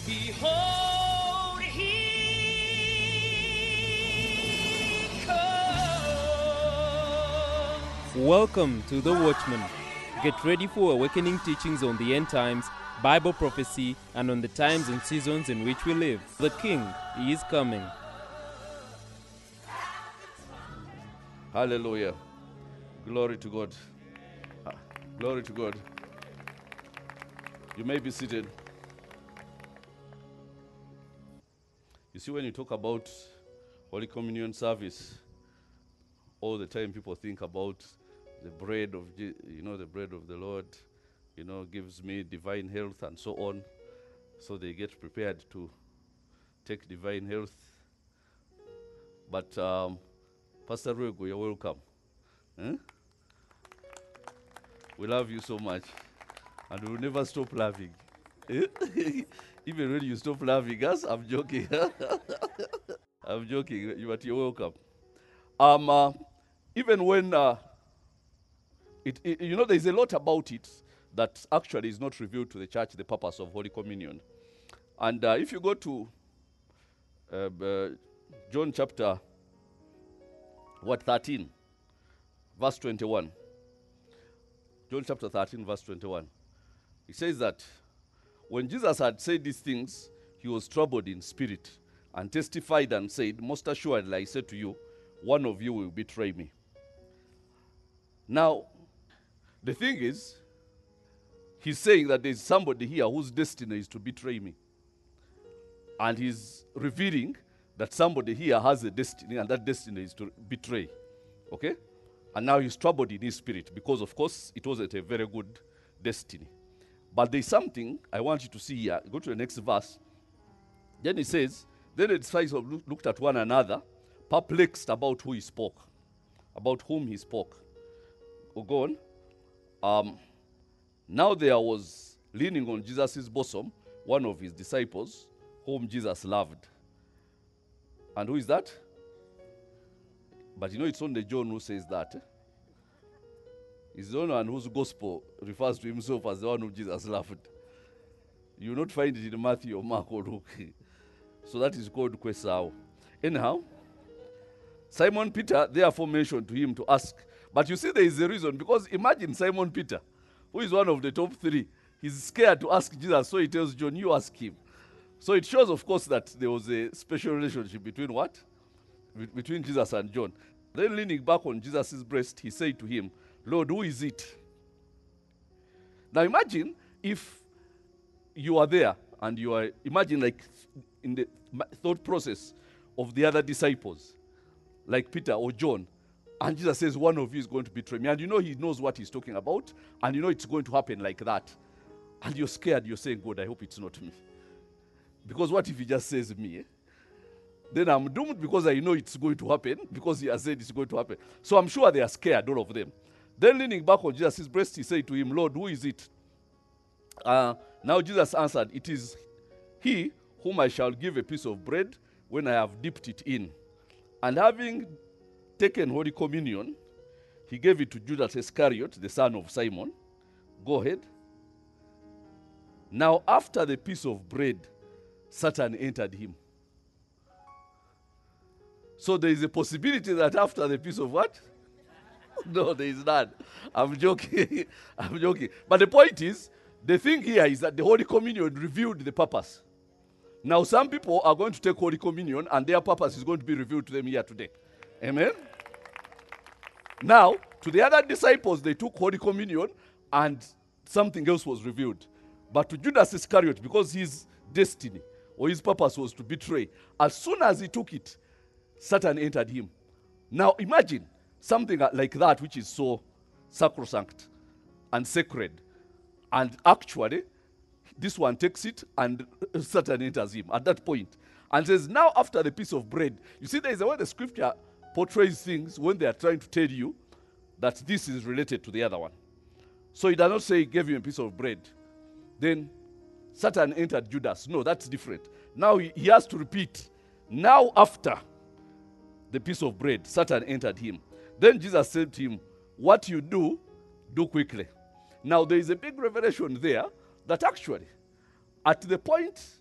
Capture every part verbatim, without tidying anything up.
Behold, he comes. Welcome to The Watchman. Get ready for awakening teachings on the end times, Bible prophecy, and on the times and seasons in which we live. The King is coming. Hallelujah. Glory to God. Ah, Glory to God. You may be seated. You see, when you talk about Holy Communion service, all the time people think about the bread of, Je- you know, the bread of the Lord, you know, gives me divine health and so on. So they get prepared to take divine health. But um, Pastor Ruego, you're welcome. Huh? We love you so much. And we'll never stop laughing. Even when you stop laughing, us, I'm joking. I'm joking, but you're welcome. Um, uh, even when, uh, it, it, you know, there's a lot about it that actually is not revealed to the church, the purpose of Holy Communion. And uh, if you go to uh, uh, John chapter, what, thirteen, verse twenty-one. John chapter thirteen, verse twenty-one. It says that when Jesus had said these things, he was troubled in spirit and testified and said, most assuredly I say to you, one of you will betray me. Now, the thing is, he's saying that there's somebody here whose destiny is to betray me. And he's revealing that somebody here has a destiny, and that destiny is to betray. Okay? And now he's troubled in his spirit because, of course, it wasn't a very good destiny. But there's something I want you to see here. Go to the next verse. Then it says, then the disciples loo- looked at one another, perplexed about who he spoke, about whom he spoke. Oh, go on. Um, now there was leaning on Jesus' bosom one of his disciples, whom Jesus loved. And who is that? But you know, it's only John who says that. Eh? He's the only one whose gospel refers to himself as the one whom Jesus loved. You will not find it in Matthew or Mark or Luke. So that is called Kwesao. Anyhow, Simon Peter therefore mentioned to him to ask. But you see, there is a reason. Because imagine Simon Peter, who is one of the top three. He's scared to ask Jesus, so he tells John, you ask him. So it shows, of course, that there was a special relationship between what? Be- Between Jesus and John. Then leaning back on Jesus' breast, he said to him, Lord, who is it? Now imagine if you are there and you are, imagine like in the ma- thought process of the other disciples, like Peter or John, and Jesus says, one of you is going to betray me. And you know he knows what he's talking about, and you know it's going to happen like that. And you're scared, you're saying, God, I hope it's not me. Because what if he just says me? Eh? Then I'm doomed because I know it's going to happen, because he has said it's going to happen. So I'm sure they are scared, all of them. Then leaning back on Jesus' breast, he said to him, Lord, who is it? Uh, now Jesus answered, it is he whom I shall give a piece of bread when I have dipped it in. And having taken Holy Communion, he gave it to Judas Iscariot, the son of Simon. Go ahead. Now after the piece of bread, Satan entered him. So there is a possibility that after the piece of what? No, there is none. I'm joking. I'm joking. But the point is, the thing here is that the Holy Communion revealed the purpose. Now some people are going to take Holy Communion and their purpose is going to be revealed to them here today. Amen? Now, to the other disciples, they took Holy Communion and something else was revealed. But to Judas Iscariot, because his destiny or his purpose was to betray, as soon as he took it, Satan entered him. Now imagine something like that which is so sacrosanct and sacred. And actually, this one takes it and Satan enters him at that point. And says, now after the piece of bread, you see there is a way the scripture portrays things when they are trying to tell you that this is related to the other one. So he does not say he gave him a piece of bread. Then Satan entered Judas. No, that's different. Now he, he has to repeat. Now after the piece of bread, Satan entered him. Then Jesus said to him, what you do, do quickly. Now there is a big revelation there that actually, at the point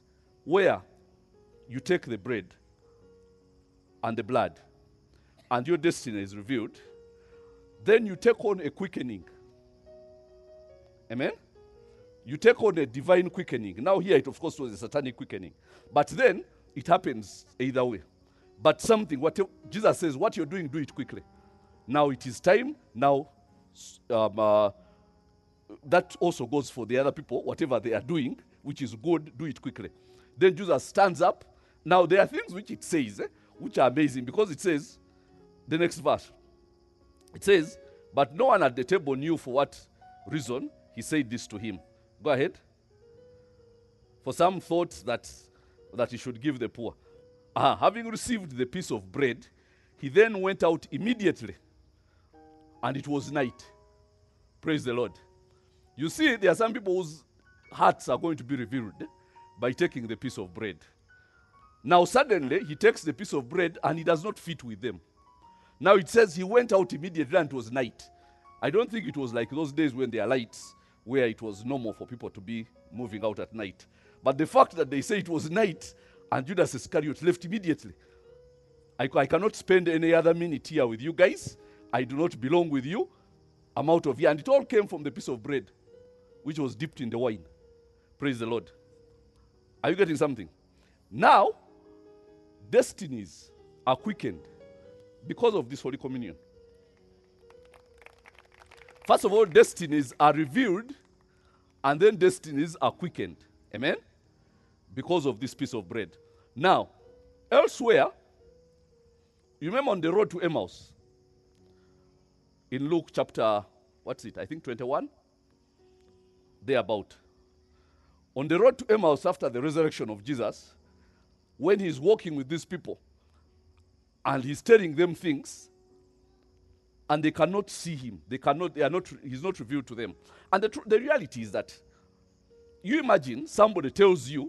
where you take the bread and the blood and your destiny is revealed, then you take on a quickening. Amen? You take on a divine quickening. Now here it of course was a satanic quickening. But then it happens either way. But something, what Jesus says, what you're doing, do it quickly. Now it is time. Now um, uh, that also goes for the other people. Whatever they are doing, which is good, do it quickly. Then Jesus stands up. Now there are things which it says, eh, which are amazing, because it says, the next verse, it says, but no one at the table knew for what reason he said this to him. Go ahead. For some thought that, that he should give the poor. Uh, having received the piece of bread, he then went out immediately, and it was night. Praise the Lord. You see, there are some people whose hearts are going to be revealed by taking the piece of bread. Now suddenly, he takes the piece of bread and he does not fit with them. Now it says he went out immediately and it was night. I don't think it was like those days when there are lights, where it was normal for people to be moving out at night. But the fact that they say it was night and Judas Iscariot left immediately. I, I cannot spend any other minute here with you guys. I do not belong with you. I'm out of here. And it all came from the piece of bread, which was dipped in the wine. Praise the Lord. Are you getting something? Now, destinies are quickened because of this Holy Communion. First of all, destinies are revealed, and then destinies are quickened. Amen? Because of this piece of bread. Now, elsewhere, you remember on the road to Emmaus, in Luke chapter, what's it, I think twenty-one? Thereabout. On the road to Emmaus after the resurrection of Jesus, when he's walking with these people, and he's telling them things, and they cannot see him. They cannot, they are not, he's not revealed to them. And the, tr- the reality is that, you imagine somebody tells you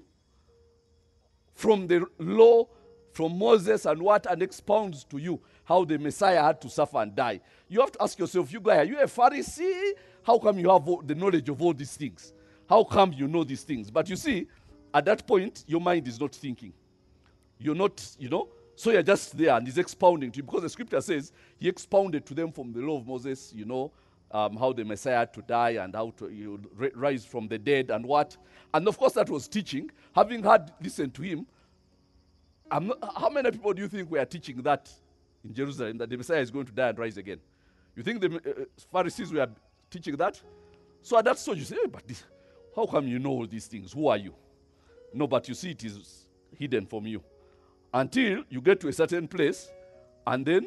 from the law, from Moses and what, and expounds to you how the Messiah had to suffer and die. You have to ask yourself, you guys, are you a Pharisee? How come you have all, the knowledge of all these things? How come you know these things? But you see, at that point, your mind is not thinking. You're not, you know, so you're just there and he's expounding to you, because the scripture says he expounded to them from the law of Moses, you know, um, how the Messiah had to die and how to you know, rise from the dead and what. And of course that was teaching. Having had listened to him, I'm not, how many people do you think were teaching that in Jerusalem, that the Messiah is going to die and rise again? You think the uh, Pharisees were teaching that? So at that stage you say, hey, but this, how come you know all these things? Who are you? No, but you see it is hidden from you. Until you get to a certain place, and then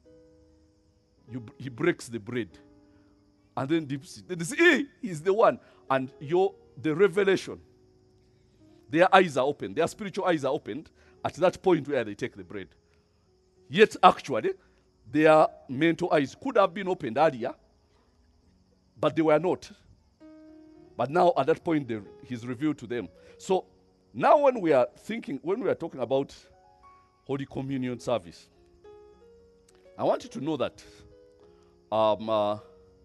you, he breaks the bread. And then dips it. They say, hey, he's the one. And your, the revelation, their eyes are opened. Their spiritual eyes are opened at that point where they take the bread. Yet actually, their mental eyes could have been opened earlier, but they were not. But now at that point, they, he's revealed to them. So now when we are thinking, when we are talking about Holy Communion service, I want you to know that um, uh,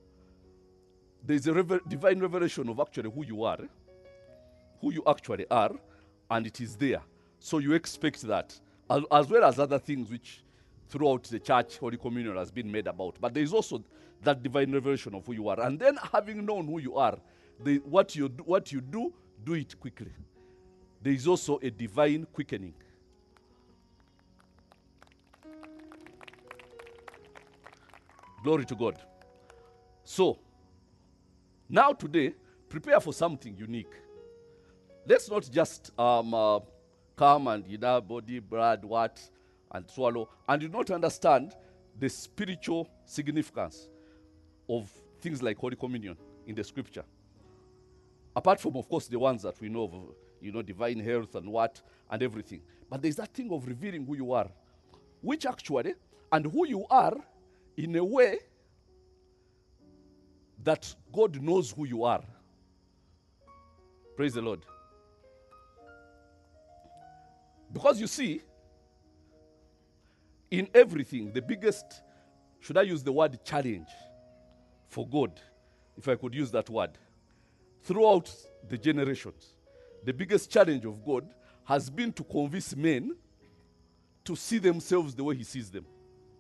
there is a revel- divine revelation of actually who you are, who you actually are, and it is there. So you expect that, as, as well as other things which throughout the church Holy Communion has been made about. But there is also that divine revelation of who you are. And then having known who you are, the, what, you do, what you do, do it quickly. There is also a divine quickening. Glory to God. So, now today, prepare for something unique. Let's not just um, uh, come and, you know, body, blood, what, and swallow, and do not understand the spiritual significance of things like Holy Communion in the scripture. Apart from, of course, the ones that we know of, you know, divine health and what, and everything. But there's that thing of revealing who you are, which actually, and who you are in a way that God knows who you are. Praise the Lord. Because you see, in everything, the biggest, should I use the word challenge for God, if I could use that word, throughout the generations, the biggest challenge of God has been to convince men to see themselves the way he sees them.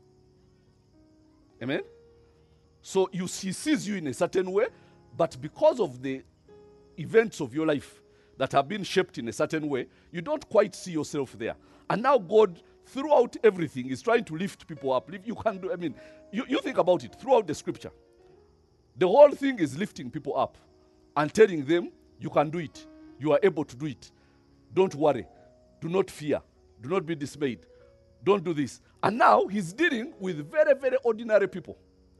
Amen? So you, he sees you in a certain way, but because of the events of your life that have been shaped in a certain way, you don't quite see yourself there. And now God, throughout everything, is trying to lift people up. You can do, I mean, you, you think about it, throughout the scripture, the whole thing is lifting people up and telling them, you can do it. You are able to do it. Don't worry. Do not fear. Do not be dismayed. Don't do this. And now he's dealing with very, very ordinary people.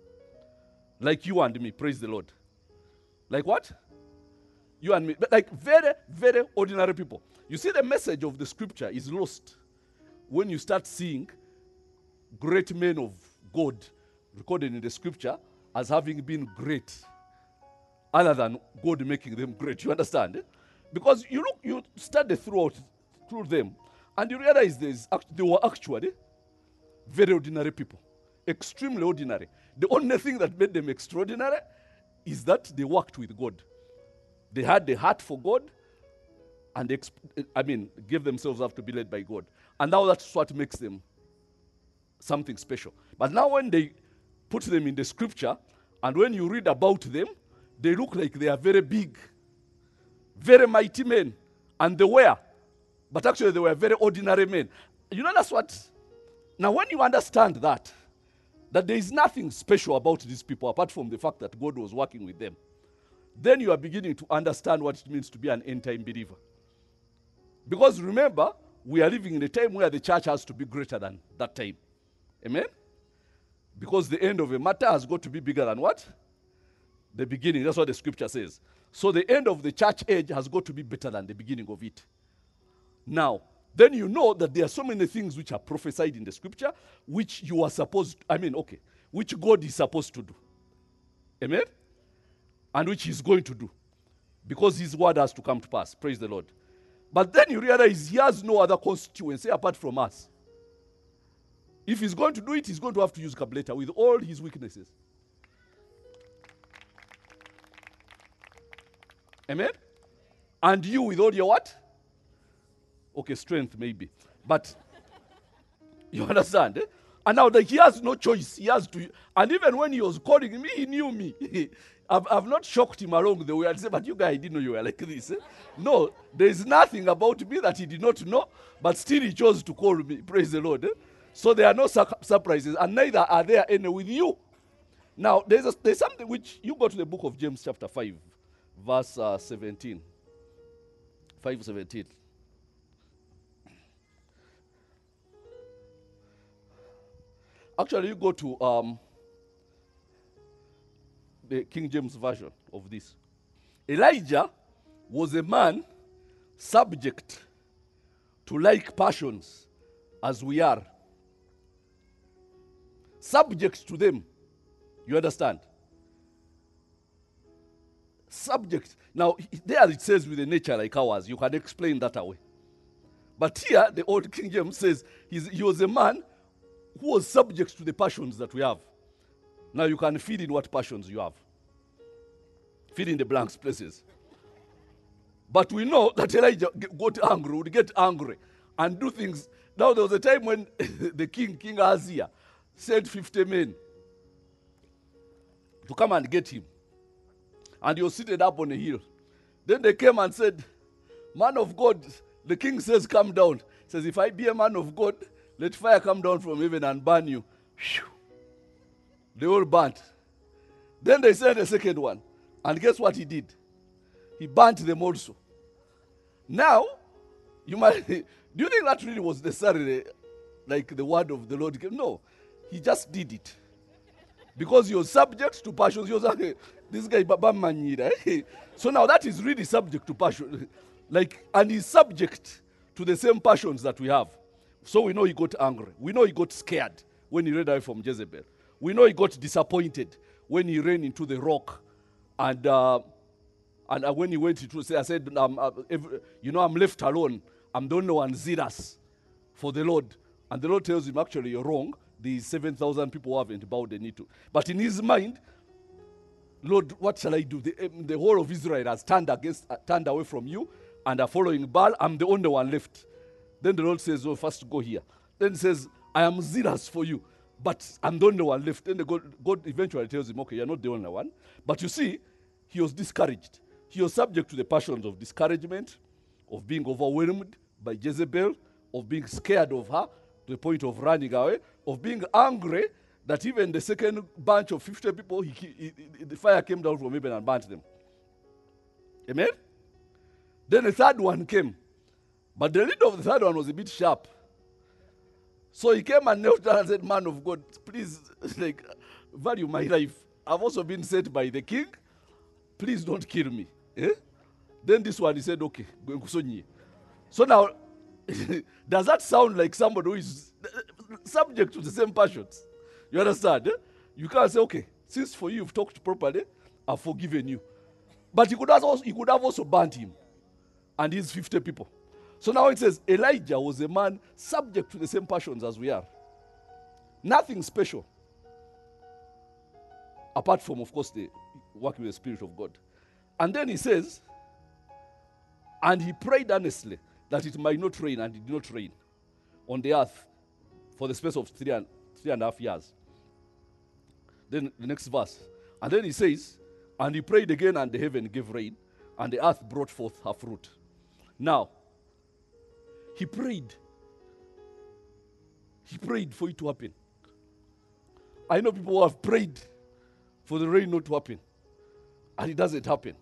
Like you and me, praise the Lord. Like what? You and me. But like very, very ordinary people. You see, the message of the scripture is lost when you start seeing great men of God recorded in the scripture as having been great, other than God making them great. You understand? Because you look, you study throughout through them, and you realize there's, they were actually very ordinary people, extremely ordinary. The only thing that made them extraordinary is that they worked with God. They had the heart for God, and they, I mean, gave themselves up to be led by God. And now that's what makes them something special. But now when they put them in the scripture, and when you read about them, they look like they are very big, very mighty men, and they were. But actually they were very ordinary men. You know, that's what... Now when you understand that, that there is nothing special about these people apart from the fact that God was working with them, then you are beginning to understand what it means to be an end-time believer. Because remember, we are living in a time where the church has to be greater than that time. Amen? Because the end of a matter has got to be bigger than what? The beginning. That's what the scripture says. So the end of the church age has got to be better than the beginning of it. Now, then you know that there are so many things which are prophesied in the scripture, which you are supposed, I mean, okay, which God is supposed to do. Amen? And which he's going to do. Because his word has to come to pass. Praise the Lord. But then you realize he has no other constituency apart from us. If he's going to do it, he's going to have to use Kableta with all his weaknesses. Amen? And you with all your what? Okay, strength maybe. But you understand? Eh? And now that he has no choice. He has to. And even when he was calling me, he knew me. I've, I've not shocked him along the way and said, but you guys didn't know you were like this. Eh? No, there is nothing about me that he did not know, but still he chose to call me. Praise the Lord. Eh? So there are no su- surprises, and neither are there any with you. Now, there's, a, there's something which, you go to the book of James chapter five, verse uh, seventeen. five seventeen. Actually, you go to um, the King James Version of this. Elijah was a man subject to like passions as we are. Subject to them. You understand? Subject. Now, there it says with a nature like ours. You can explain that away. But here, the old King James says he's, he was a man who was subject to the passions that we have. Now you can fill in what passions you have. Fill in the blanks places. But we know that Elijah got angry, would get angry and do things. Now there was a time when the king, King Ahaziah, sent fifty men to come and get him. And he was seated up on a hill. Then they came and said, man of God, the king says, come down. He says, if I be a man of God, let fire come down from heaven and burn you. Whew. They all burnt. Then they sent a second one. And guess what he did? He burnt them also. Now, you might, do you think that really was necessarily like the word of the Lord came? No. He just did it. Because he was subject to passions. He was like, this guy, Baba Manyira. So now that is really subject to passion. Like, and he's subject to the same passions that we have. So we know he got angry. We know he got scared when he ran away from Jezebel. We know he got disappointed when he ran into the rock. And uh, and uh, when he went to say, I said, um, uh, every, you know, I'm left alone. I'm the only one zealous for the Lord. And the Lord tells him, actually, you're wrong. These seven thousand people haven't bowed the knee to. But in his mind, Lord, what shall I do? The, um, the whole of Israel has turned against, uh, turned away from you. and are following Baal. I'm the only one left. Then the Lord says, oh, first go here. Then he says, I am zealous for you, but I'm the only one left. Then the God, God eventually tells him, okay, you're not the only one. But you see, he was discouraged. He was subject to the passions of discouragement, of being overwhelmed by Jezebel, of being scared of her to the point of running away, of being angry that even the second bunch of fifty people, he, he, he, the fire came down from heaven and burnt them. Amen? Then the third one came. But the leader of the third one was a bit sharp. So he came and knelt down and said, man of God, please, like, value my life. I've also been sent by the king. Please don't kill me. Eh? Then this one, he said, okay. So now, does that sound like somebody who is subject to the same passions? You understand? Eh? You can't say, okay, since for you you've talked properly, I've forgiven you. But he could have also, he could have also burnt him and his fifty people. So now it says Elijah was a man subject to the same passions as we are. Nothing special. Apart from, of course, the working with the Spirit of God. And then he says, and he prayed earnestly that it might not rain, and it did not rain on the earth for the space of three and, three and a half years. Then the next verse. And then he says, and he prayed again, and the heaven gave rain, and the earth brought forth her fruit. Now, he prayed. He prayed for it to happen. I know people who have prayed for the rain not to happen, and it doesn't happen.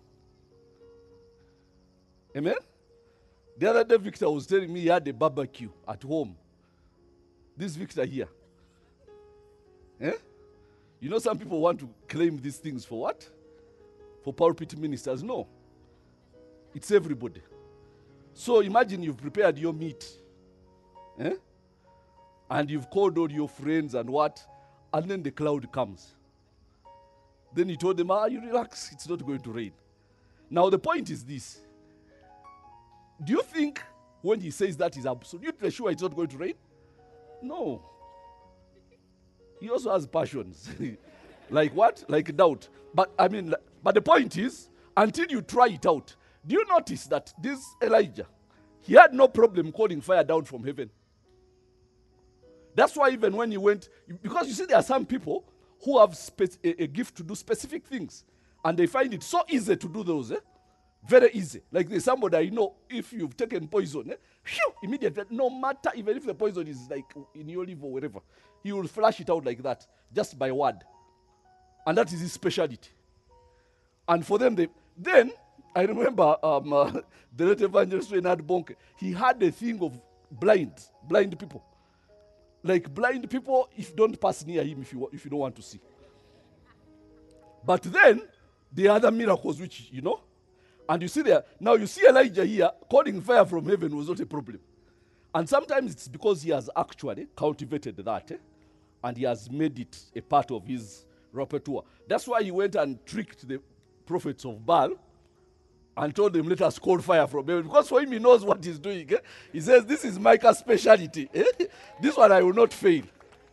Amen? The other day, Victor was telling me he had a barbecue at home. This Victor here. Eh? You know, some people want to claim these things for what? For pulpit ministers. No. It's everybody. So imagine you've prepared your meat. Eh? And you've called all your friends and what? And then the cloud comes. Then he told them, ah, you relax. It's not going to rain. Now the point is this. Do you think when he says that he's absolutely sure it's not going to rain? No. He also has passions. Like what? Like doubt. But I mean, but the point is, until you try it out, do you notice that this Elijah, he had no problem calling fire down from heaven? That's why even when he went, because you see there are some people who have spe- a, a gift to do specific things, and they find it so easy to do those, eh? Very easy. Like there's somebody I know, if you've taken poison, eh? Phew, immediately, no matter, even if the poison is like in your liver or wherever, he will flash it out like that, just by word. And that is his specialty. And for them, they, then, I remember um, uh, the late evangelist Reinhard Bonke, he had a thing of blind, blind people. Like blind people, if don't pass near him if you, if you don't want to see. But then, the other miracles which, you know, and you see there, now you see Elijah here, calling fire from heaven was not a problem. And sometimes it's because he has actually cultivated that, eh? And he has made it a part of his repertoire. That's why he went and tricked the prophets of Baal and told them, let us call fire from heaven. Because for him, he knows what he's doing. Eh? He says, this is Micah's specialty. Eh? This one I will not fail.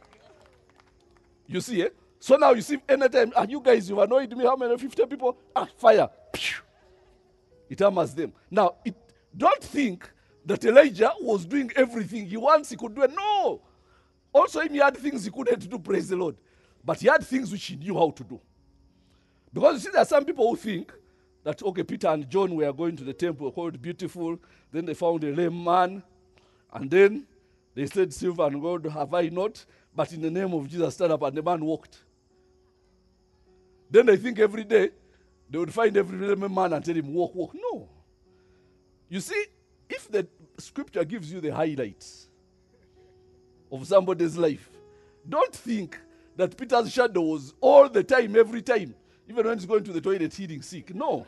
You see, eh? So now you see, anytime, ah, you guys, you've annoyed me, how many? fifty people? Ah, fire. It hammers them. Now, it, don't think that Elijah was doing everything he wants, he could do it. No. Also, he had things he couldn't do, praise the Lord. But he had things which he knew how to do. Because you see, there are some people who think that, okay, Peter and John were going to the temple, called beautiful. Then they found a lame man. And then they said, silver and gold have I not? But in the name of Jesus, stand up. And the man walked. Then they think every day, they would find every lame man and tell him, walk, walk. No. You see, if the scripture gives you the highlights of somebody's life, don't think that Peter's shadow was all the time, every time, even when he's going to the toilet healing sick. No.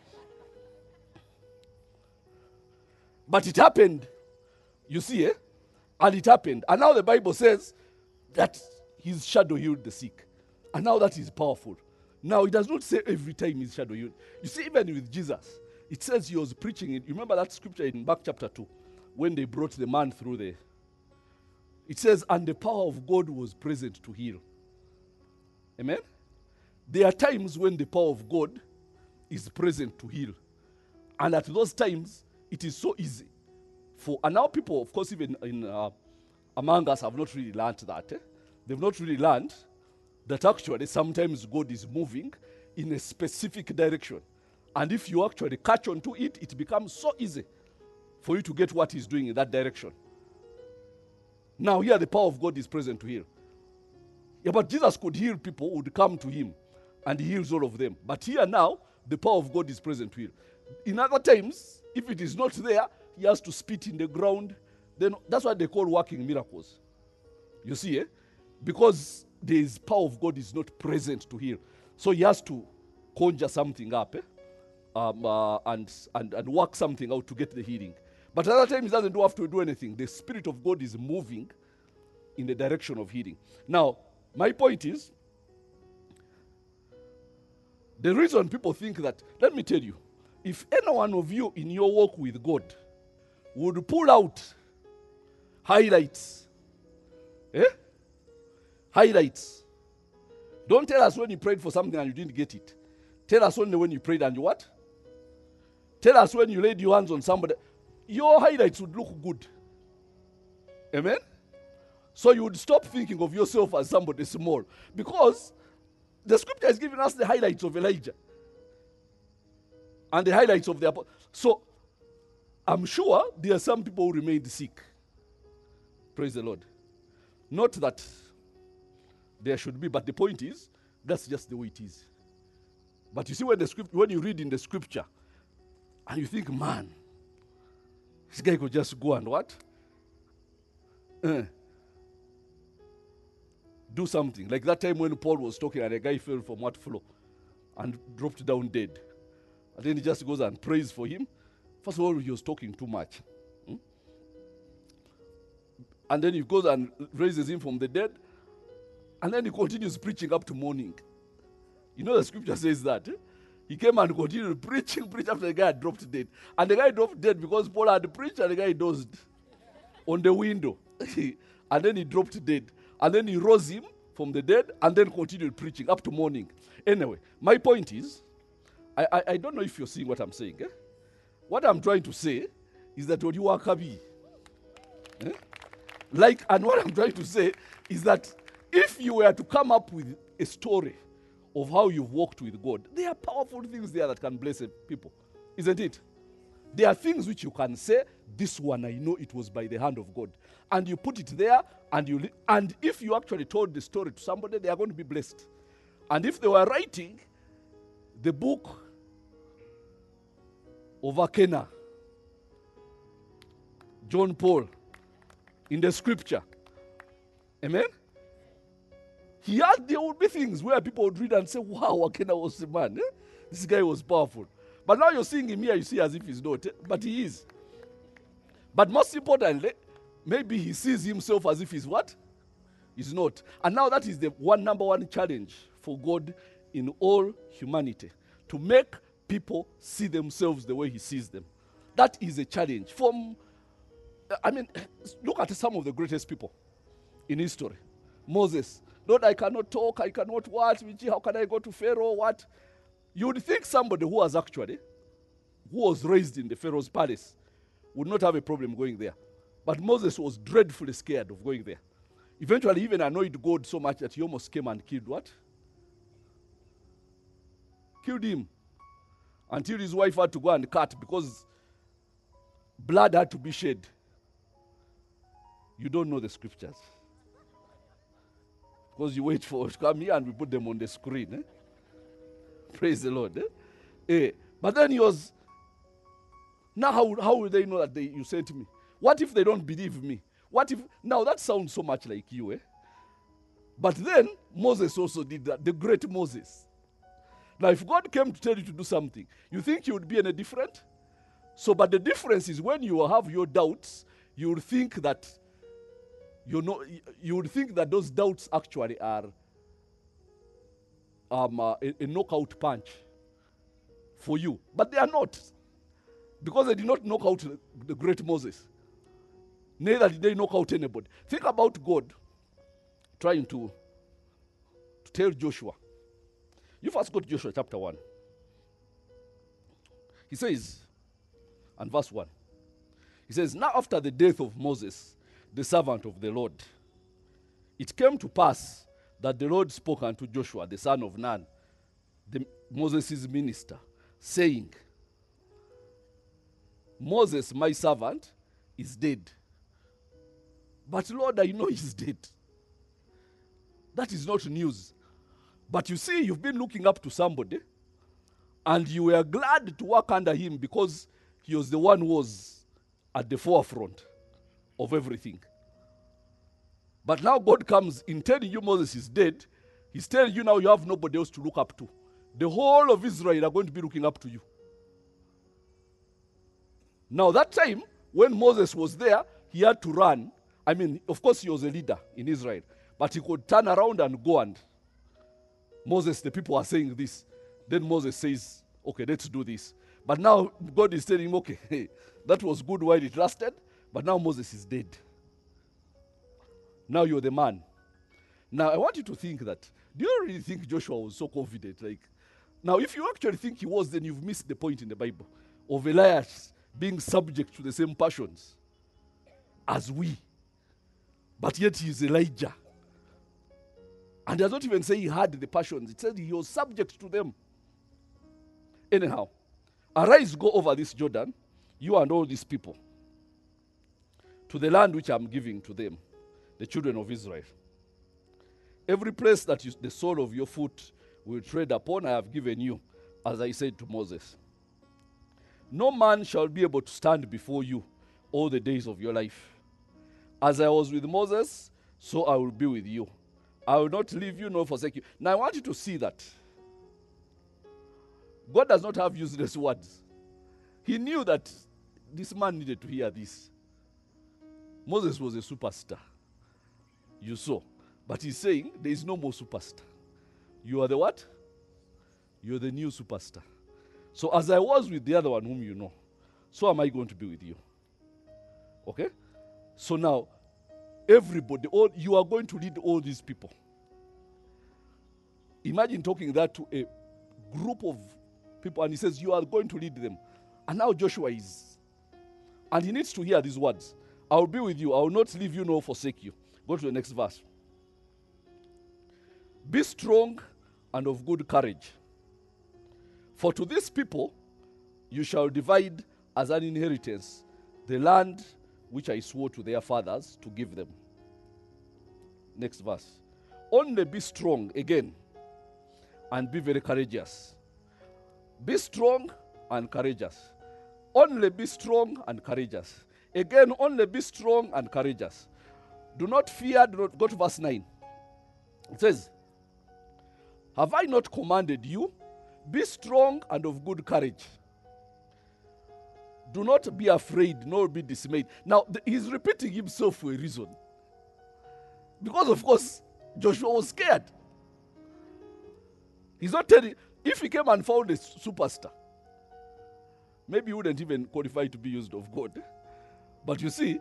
But it happened. You see, eh? And it happened. And now the Bible says that his shadow healed the sick. And now that is powerful. Now, it does not say every time his shadow healed. You see, even with Jesus, it says he was preaching it. You remember that scripture in Mark chapter two, when they brought the man through there? It says, and the power of God was present to heal. Amen? There are times when the power of God is present to heal. And at those times, it is so easy for, and now people, of course, even in uh, among us have not really learned that. Eh? They've not really learned that actually sometimes God is moving in a specific direction. And if you actually catch on to it, it becomes so easy for you to get what he's doing in that direction. Now here the power of God is present to heal. Yeah, but Jesus could heal people who would come to him, and he heals all of them. But here now, the power of God is present to heal. In other times, if it is not there, he has to spit in the ground. Then that's what they call working miracles. You see, eh? Because the power of God is not present to heal. So he has to conjure something up, eh? um, uh, and, and, and work something out to get the healing. But at other times, he doesn't do have to do anything. The Spirit of God is moving in the direction of healing. Now, my point is, the reason people think that, let me tell you, if any one of you in your walk with God would pull out highlights, eh? Highlights. Don't tell us when you prayed for something and you didn't get it. Tell us only when you prayed and you what? Tell us when you laid your hands on somebody. Your highlights would look good. Amen? So you would stop thinking of yourself as somebody small. Because the scripture is giving us the highlights of Elijah. And the highlights of the apostle. So, I'm sure there are some people who remained sick. Praise the Lord. Not that there should be, but the point is, that's just the way it is. But you see, when the script, when you read in the scripture, and you think, man, this guy could just go and what? Uh, do something. Like that time when Paul was talking and a guy fell from what floor and dropped down dead. And then he just goes and prays for him. First of all, he was talking too much. Hmm? And then he goes and raises him from the dead. And then he continues preaching up to morning. You know the scripture says that. Eh? He came and continued preaching, preaching after the guy had dropped dead. And the guy dropped dead because Paul had preached and the guy dozed on the window. And then he dropped dead. And then he rose him from the dead and then continued preaching up to morning. Anyway, my point is, I, I, I don't know if you're seeing what I'm saying. Eh? What I'm trying to say is that when you are Kabi, eh? like, and what I'm trying to say is that if you were to come up with a story of how you've walked with God, there are powerful things there that can bless people, isn't it? There are things which you can say, this one I know it was by the hand of God. And you put it there, and you li- and if you actually told the story to somebody, they are going to be blessed. And if they were writing the book of Akena, John Paul, in the scripture, amen? He had, there would be things where people would read and say, wow, Akena was the man. Eh? This guy was powerful. But now you're seeing him here, you see as if he's not. Eh? But he is. But most importantly, maybe he sees himself as if he's what? He's not. And now that is the one number one challenge for God in all humanity. To make people see themselves the way he sees them. That is a challenge. From, I mean, look at some of the greatest people in history. Moses. Lord, I cannot talk, I cannot what, how can I go to Pharaoh, what? You would think somebody who was actually, who was raised in the Pharaoh's palace, would not have a problem going there. But Moses was dreadfully scared of going there. Eventually, even annoyed God so much that he almost came and killed what? Killed him. Until his wife had to go and cut because blood had to be shed. You don't know the scriptures. Because you wait for it to come here and we put them on the screen. Eh? Praise the Lord. Eh? Eh. But then he was, now how, how will they know that they, you sent me? What if they don't believe me? What if, now that sounds so much like you. Eh? But then Moses also did that, the great Moses. Now if God came to tell you to do something, you think you would be any different? So, but the difference is when you have your doubts, you would think that You know, you would think that those doubts actually are um, uh, a, a knockout punch for you. But they are not. Because they did not knock out the, the great Moses. Neither did they knock out anybody. Think about God trying to, to tell Joshua. You first go to Joshua chapter one. He says, and verse one, says, now after the death of Moses, the servant of the Lord, it came to pass that the Lord spoke unto Joshua, the son of Nun, the Moses' minister, saying, Moses, my servant, is dead. But Lord, I know he's dead. That is not news. But you see, you've been looking up to somebody, and you were glad to work under him because he was the one who was at the forefront of everything. But now God comes in telling you Moses is dead. He's telling you now you have nobody else to look up to. The whole of Israel are going to be looking up to you. Now that time, when Moses was there, he had to run. I mean, of course he was a leader in Israel, but he could turn around and go and Moses, the people are saying this. Then Moses says, okay, let's do this. But now God is telling him, okay, hey, that was good while it lasted, but now Moses is dead. Now you're the man. Now I want you to think that, do you really think Joshua was so confident? Like, now if you actually think he was, then you've missed the point in the Bible of Elias being subject to the same passions as we. But yet he is Elijah. And it does not even say he had the passions. It says he was subject to them. Anyhow, arise, go over this Jordan, you and all these people, to the land which I'm giving to them, the children of Israel. Every place that you, the sole of your foot will tread upon, I have given you, as I said to Moses. No man shall be able to stand before you all the days of your life. As I was with Moses, so I will be with you. I will not leave you nor forsake you. Now I want you to see that God does not have useless words. He knew that this man needed to hear this. Moses was a superstar. You saw. But he's saying there is no more superstar. You are the what? You are the new superstar. So as I was with the other one whom you know, so am I going to be with you. Okay? So now, everybody, all you are going to lead all these people. Imagine talking that to a group of people, and he says, you are going to lead them. And now Joshua is. And he needs to hear these words. I will be with you. I will not leave you nor forsake you. Go to the next verse. Be strong and of good courage. For to these people you shall divide as an inheritance the land which I swore to their fathers to give them. Next verse. Only be strong again and be very courageous. Be strong and courageous. Only be strong and courageous. Again, only be strong and courageous. Do not fear. Do not, go to verse nine. It says, have I not commanded you? Be strong and of good courage. Do not be afraid, nor be dismayed. Now, the, he's repeating himself for a reason. Because, of course, Joshua was scared. He's not telling, if he came and found a superstar, maybe he wouldn't even qualify to be used of God. But you see,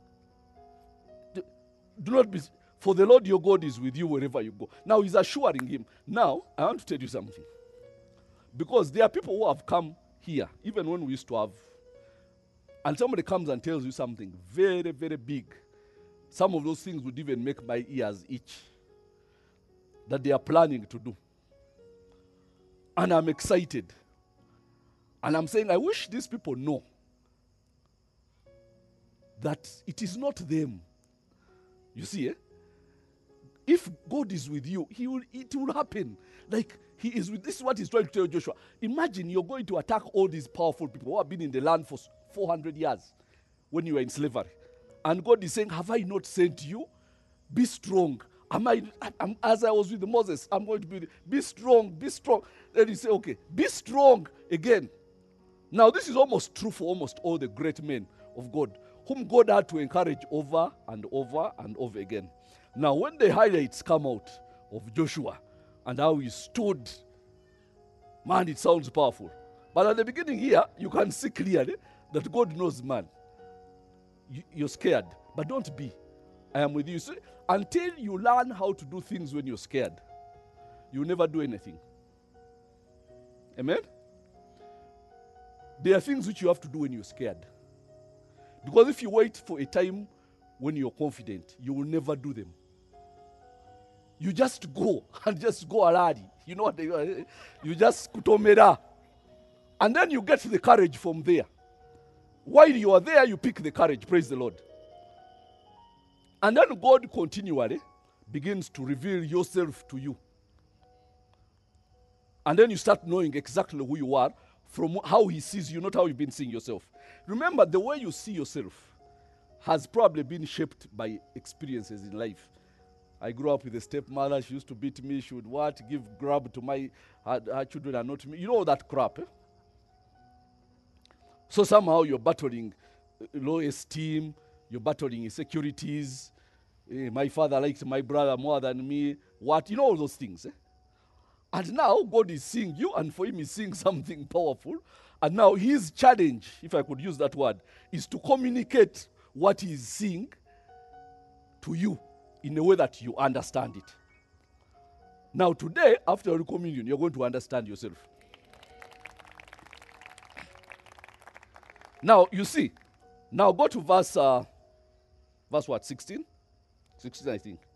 do not be, for the Lord your God is with you wherever you go. Now, he's assuring him. Now, I want to tell you something. Because there are people who have come here, even when we used to have, and somebody comes and tells you something very, very big. Some of those things would even make my ears itch. That they are planning to do. And I'm excited. And I'm saying, I wish these people know that it is not them. You see, eh? If God is with you, he will, it will happen. Like, he is with, this is what he's trying to tell Joshua. Imagine you're going to attack all these powerful people who have been in the land for four hundred years when you were in slavery. And God is saying, have I not sent you? Be strong. Am I, I'm, as I was with Moses, I'm going to be, be strong, be strong. Then he say, okay, be strong again. Now, this is almost true for almost all the great men of God, whom God had to encourage over and over and over again. Now, when the highlights come out of Joshua and how he stood, man, it sounds powerful. But at the beginning here, you can see clearly that God knows, man, you, you're scared, but don't be. I am with you. So, until you learn how to do things when you're scared, you'll never do anything. Amen? There are things which you have to do when you're scared. Because if you wait for a time when you're confident, you will never do them. You just go and just go already. You know what they are? You just kutomera. And then you get the courage from there. While you are there, you pick the courage. Praise the Lord. And then God continually begins to reveal yourself to you. And then you start knowing exactly who you are from how he sees you, not how you've been seeing yourself. Remember, the way you see yourself has probably been shaped by experiences in life. I grew up with a stepmother. She used to beat me. She would what? Give grab to my her, her children and not me. You know that crap. Eh? So somehow you're battling low esteem. You're battling insecurities. Eh, my father likes my brother more than me. What? You know all those things. Eh? And now God is seeing you, and for him he's seeing something powerful. And now his challenge, if I could use that word, is to communicate what he is seeing to you in a way that you understand it. Now today, after Holy Communion, you're going to understand yourself. Now, you see, now go to verse, uh, verse what, sixteen? sixteen, I think.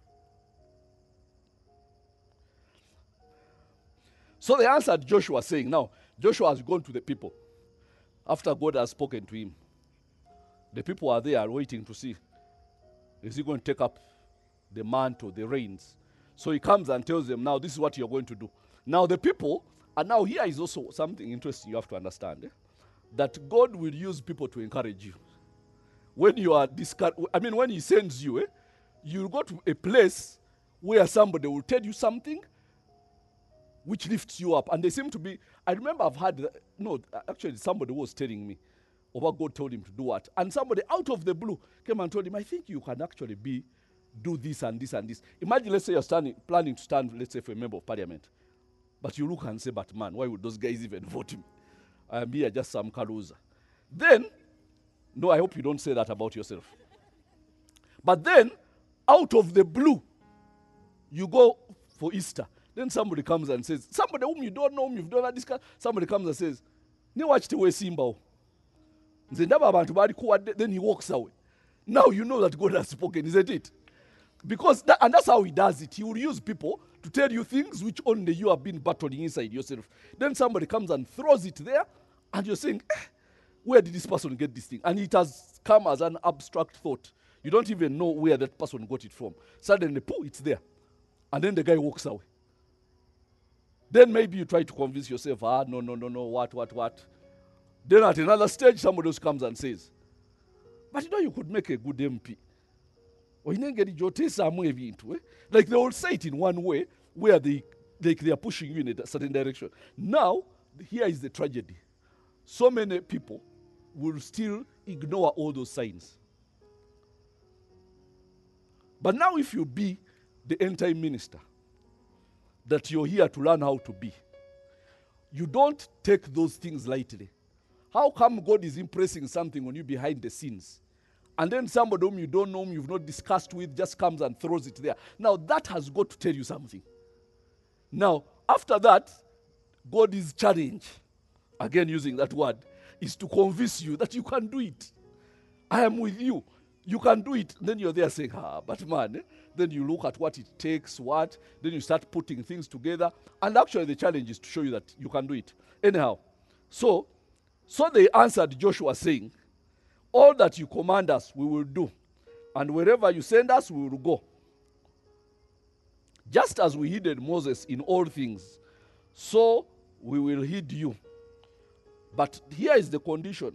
So they answered Joshua, saying, now, Joshua has gone to the people after God has spoken to him. The people are there waiting to see, is he going to take up the mantle, the reins? So he comes and tells them, now this is what you're going to do. Now the people, and now here is also something interesting you have to understand, eh? That God will use people to encourage you. When you are discouraged, I mean, when he sends you, eh, you'll go to a place where somebody will tell you something which lifts you up. And they seem to be, I remember I've had, no, actually somebody was telling me, or what God told him to do what. And somebody out of the blue came and told him, I think you can actually be, do this and this and this. Imagine, let's say you're standing, planning to stand, let's say, for a member of parliament. But you look and say, but man, why would those guys even vote me? I am here just some kaluza. Then, no, I hope you don't say that about yourself. But then, out of the blue, you go for Easter. Then somebody comes and says, somebody whom you don't know, whom you've done that, this guy, somebody comes and says, ne watch the way Simba. Then he walks away. Now you know that God has spoken, isn't it? Because that, and that's how he does it. He will use people to tell you things which only you have been battling inside yourself. Then somebody comes and throws it there, and you're saying, eh, where did this person get this thing? And it has come as an abstract thought. You don't even know where that person got it from. Suddenly, pooh, it's there. And then the guy walks away. Then maybe you try to convince yourself, ah, no, no, no, no, what, what, what. Then at another stage, somebody else comes and says, but you know you could make a good M P. Like they will say it in one way where they, they, they are pushing you in a certain direction. Now, here is the tragedy. So many people will still ignore all those signs. But now if you be the end-time minister that you're here to learn how to be, you don't take those things lightly. How come God is impressing something on you behind the scenes? And then somebody whom you don't know, whom you've not discussed with, just comes and throws it there. Now, that has got to tell you something. Now, after that, God's challenge, again using that word, is to convince you that you can do it. I am with you. You can do it. Then you're there saying, ah, but man, eh? Then you look at what it takes, what, then you start putting things together. And actually the challenge is to show you that you can do it. Anyhow, so, so they answered Joshua saying, all that you command us, we will do. And wherever you send us, we will go. Just as we heeded Moses in all things, so we will heed you. But here is the condition.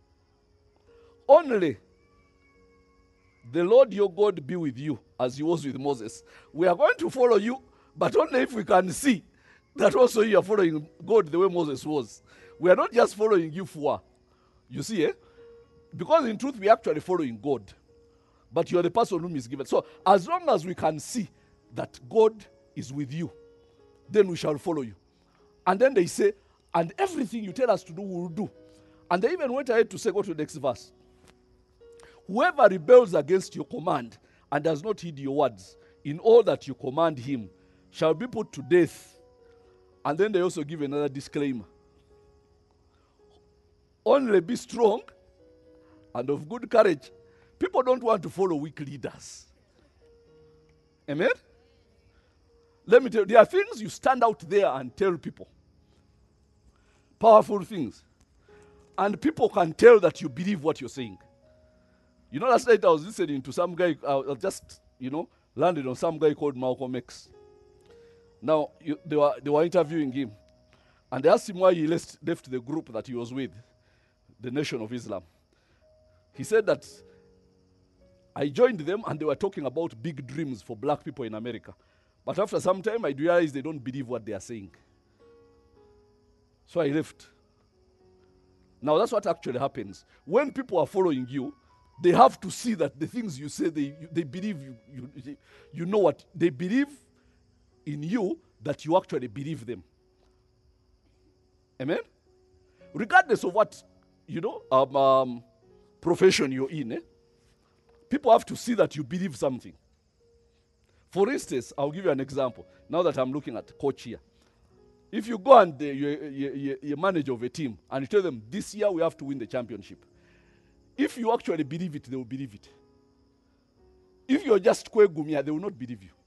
Only the Lord your God be with you, as he was with Moses. We are going to follow you, but only if we can see that also you are following God the way Moses was. We are not just following you for, you see, eh? Because in truth, we are actually following God. But you are the person whom is given. So as long as we can see that God is with you, then we shall follow you. And then they say, and everything you tell us to do, we will do. And they even went ahead to say, go to the next verse. Whoever rebels against your command and does not heed your words, in all that you command him, shall be put to death. And then they also give another disclaimer. Only be strong and of good courage. People don't want to follow weak leaders. Amen? Let me tell you, there are things you stand out there and tell people. Powerful things. And people can tell that you believe what you're saying. You know, last night I was listening to some guy, I was just, you know, landed on some guy called Malcolm X. Now, you, they, were, they were interviewing him. And they asked him why he left, left the group that he was with, the Nation of Islam. He said that, I joined them and they were talking about big dreams for black people in America. But after some time, I realized they don't believe what they are saying. So I left. Now that's what actually happens. When people are following you, they have to see that the things you say, they, you, they believe you, you, you know what, they believe in you that you actually believe them. Amen? Regardless of what, you know, um, um, profession you're in, eh? People have to see that you believe something. For instance, I'll give you an example. Now that I'm looking at coach here. If you go and uh, you're, you're, you're manager of a team and you tell them, this year we have to win the championship. If you actually believe it, they will believe it. If you're just Kwegumia, they will not believe you.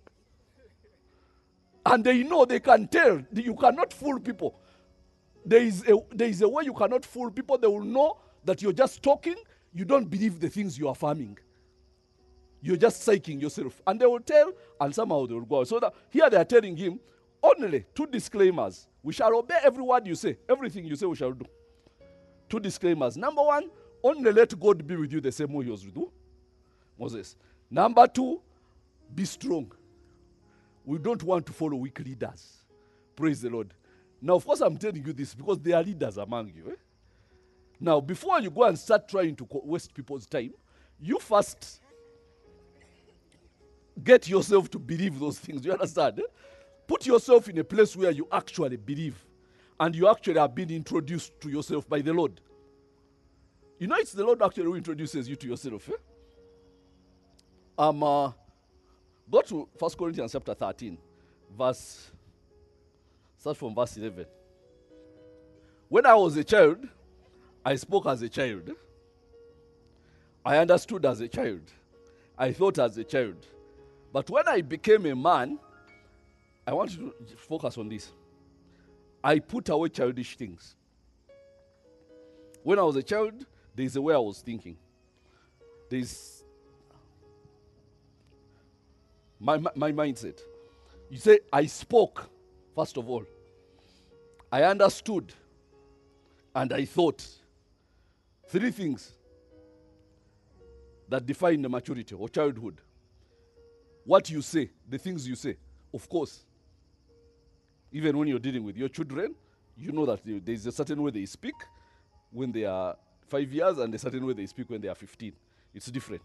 And they know, they can tell. You cannot fool people. There is a, there is a way you cannot fool people. They will know that you're just talking. You don't believe the things you are farming. You're just psyching yourself. And they will tell, and somehow they will go. So that here they are telling him, only two disclaimers. We shall obey every word you say. Everything you say we shall do. Two disclaimers. Number one, only let God be with you the same way he was with you, Moses. Number two, be strong. We don't want to follow weak leaders. Praise the Lord. Now, of course, I'm telling you this because there are leaders among you. Eh? Now, before you go and start trying to waste people's time, you first get yourself to believe those things. You understand? Eh? Put yourself in a place where you actually believe and you actually are being introduced to yourself by the Lord. You know, it's the Lord actually who introduces you to yourself. Eh? Um, uh, go to First Corinthians chapter thirteen, verse, start from verse eleven. When I was a child, I spoke as a child. I understood as a child. I thought as a child. But when I became a man, I want you to focus on this. I put away childish things. When I was a child, there is a way I was thinking. There is my, my, my mindset. You say, I spoke, first of all. I understood. And I thought. Three things that define the maturity or childhood. What you say, the things you say, of course. Even when you're dealing with your children, you know that there is a certain way they speak when they are five years and a certain way they speak when they are fifteen. It's different.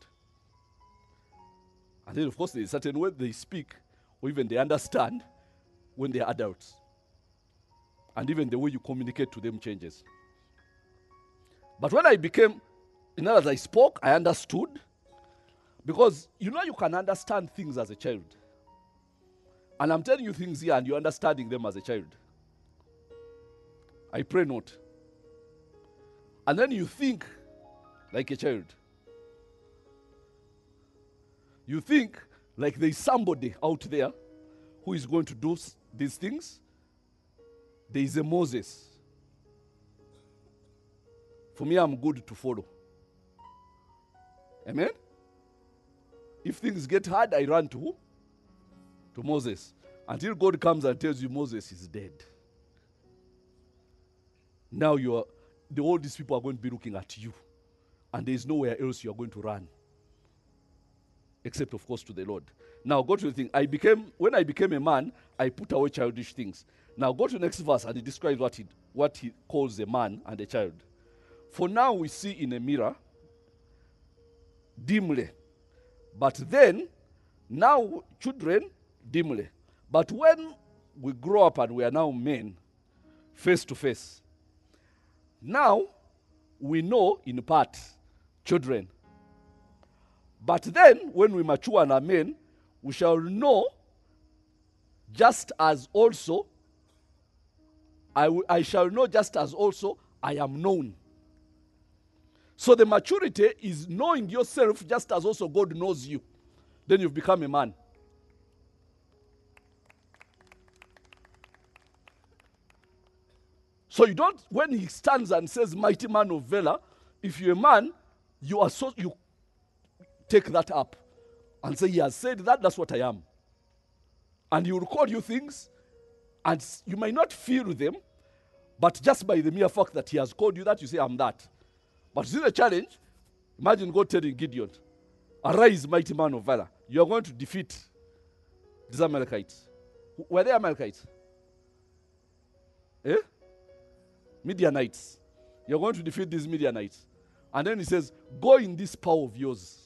And then, of course, there is a certain way they speak or even they understand when they are adults. And even the way you communicate to them changes. But when I became, in other words, I spoke, I understood. Because you know you can understand things as a child. And I'm telling you things here and you're understanding them as a child. I pray not. And then you think like a child. You think like there is somebody out there who is going to do these things. There is a Moses. For me, I'm good to follow. Amen? If things get hard, I run to who? To Moses. Until God comes and tells you Moses is dead. Now you are, the, all these people are going to be looking at you. And there is nowhere else you are going to run. Except, of course, to the Lord. Now go to the thing. I became, when I became a man, I put away childish things. Now go to the next verse and he describes what he, what he calls a man and a child. For now we see in a mirror, dimly. But then, now children, dimly. But when we grow up and we are now men, face to face, now we know in part, children. But then, when we mature and are men, we shall know just as also, I, w- I shall know just as also I am known. So the maturity is knowing yourself just as also God knows you. Then you've become a man. So you don't, when he stands and says, mighty man of valor, if you're a man, you are so, you take that up and say, he has said that, that's what I am. And he will call you things, and you might not feel them, but just by the mere fact that he has called you that, you say, I'm that. But see the challenge? Imagine God telling Gideon, arise, mighty man of valor. You are going to defeat these Amalekites. Were they Amalekites? Eh? Midianites. You're going to defeat these Midianites. And then he says, go in this power of yours.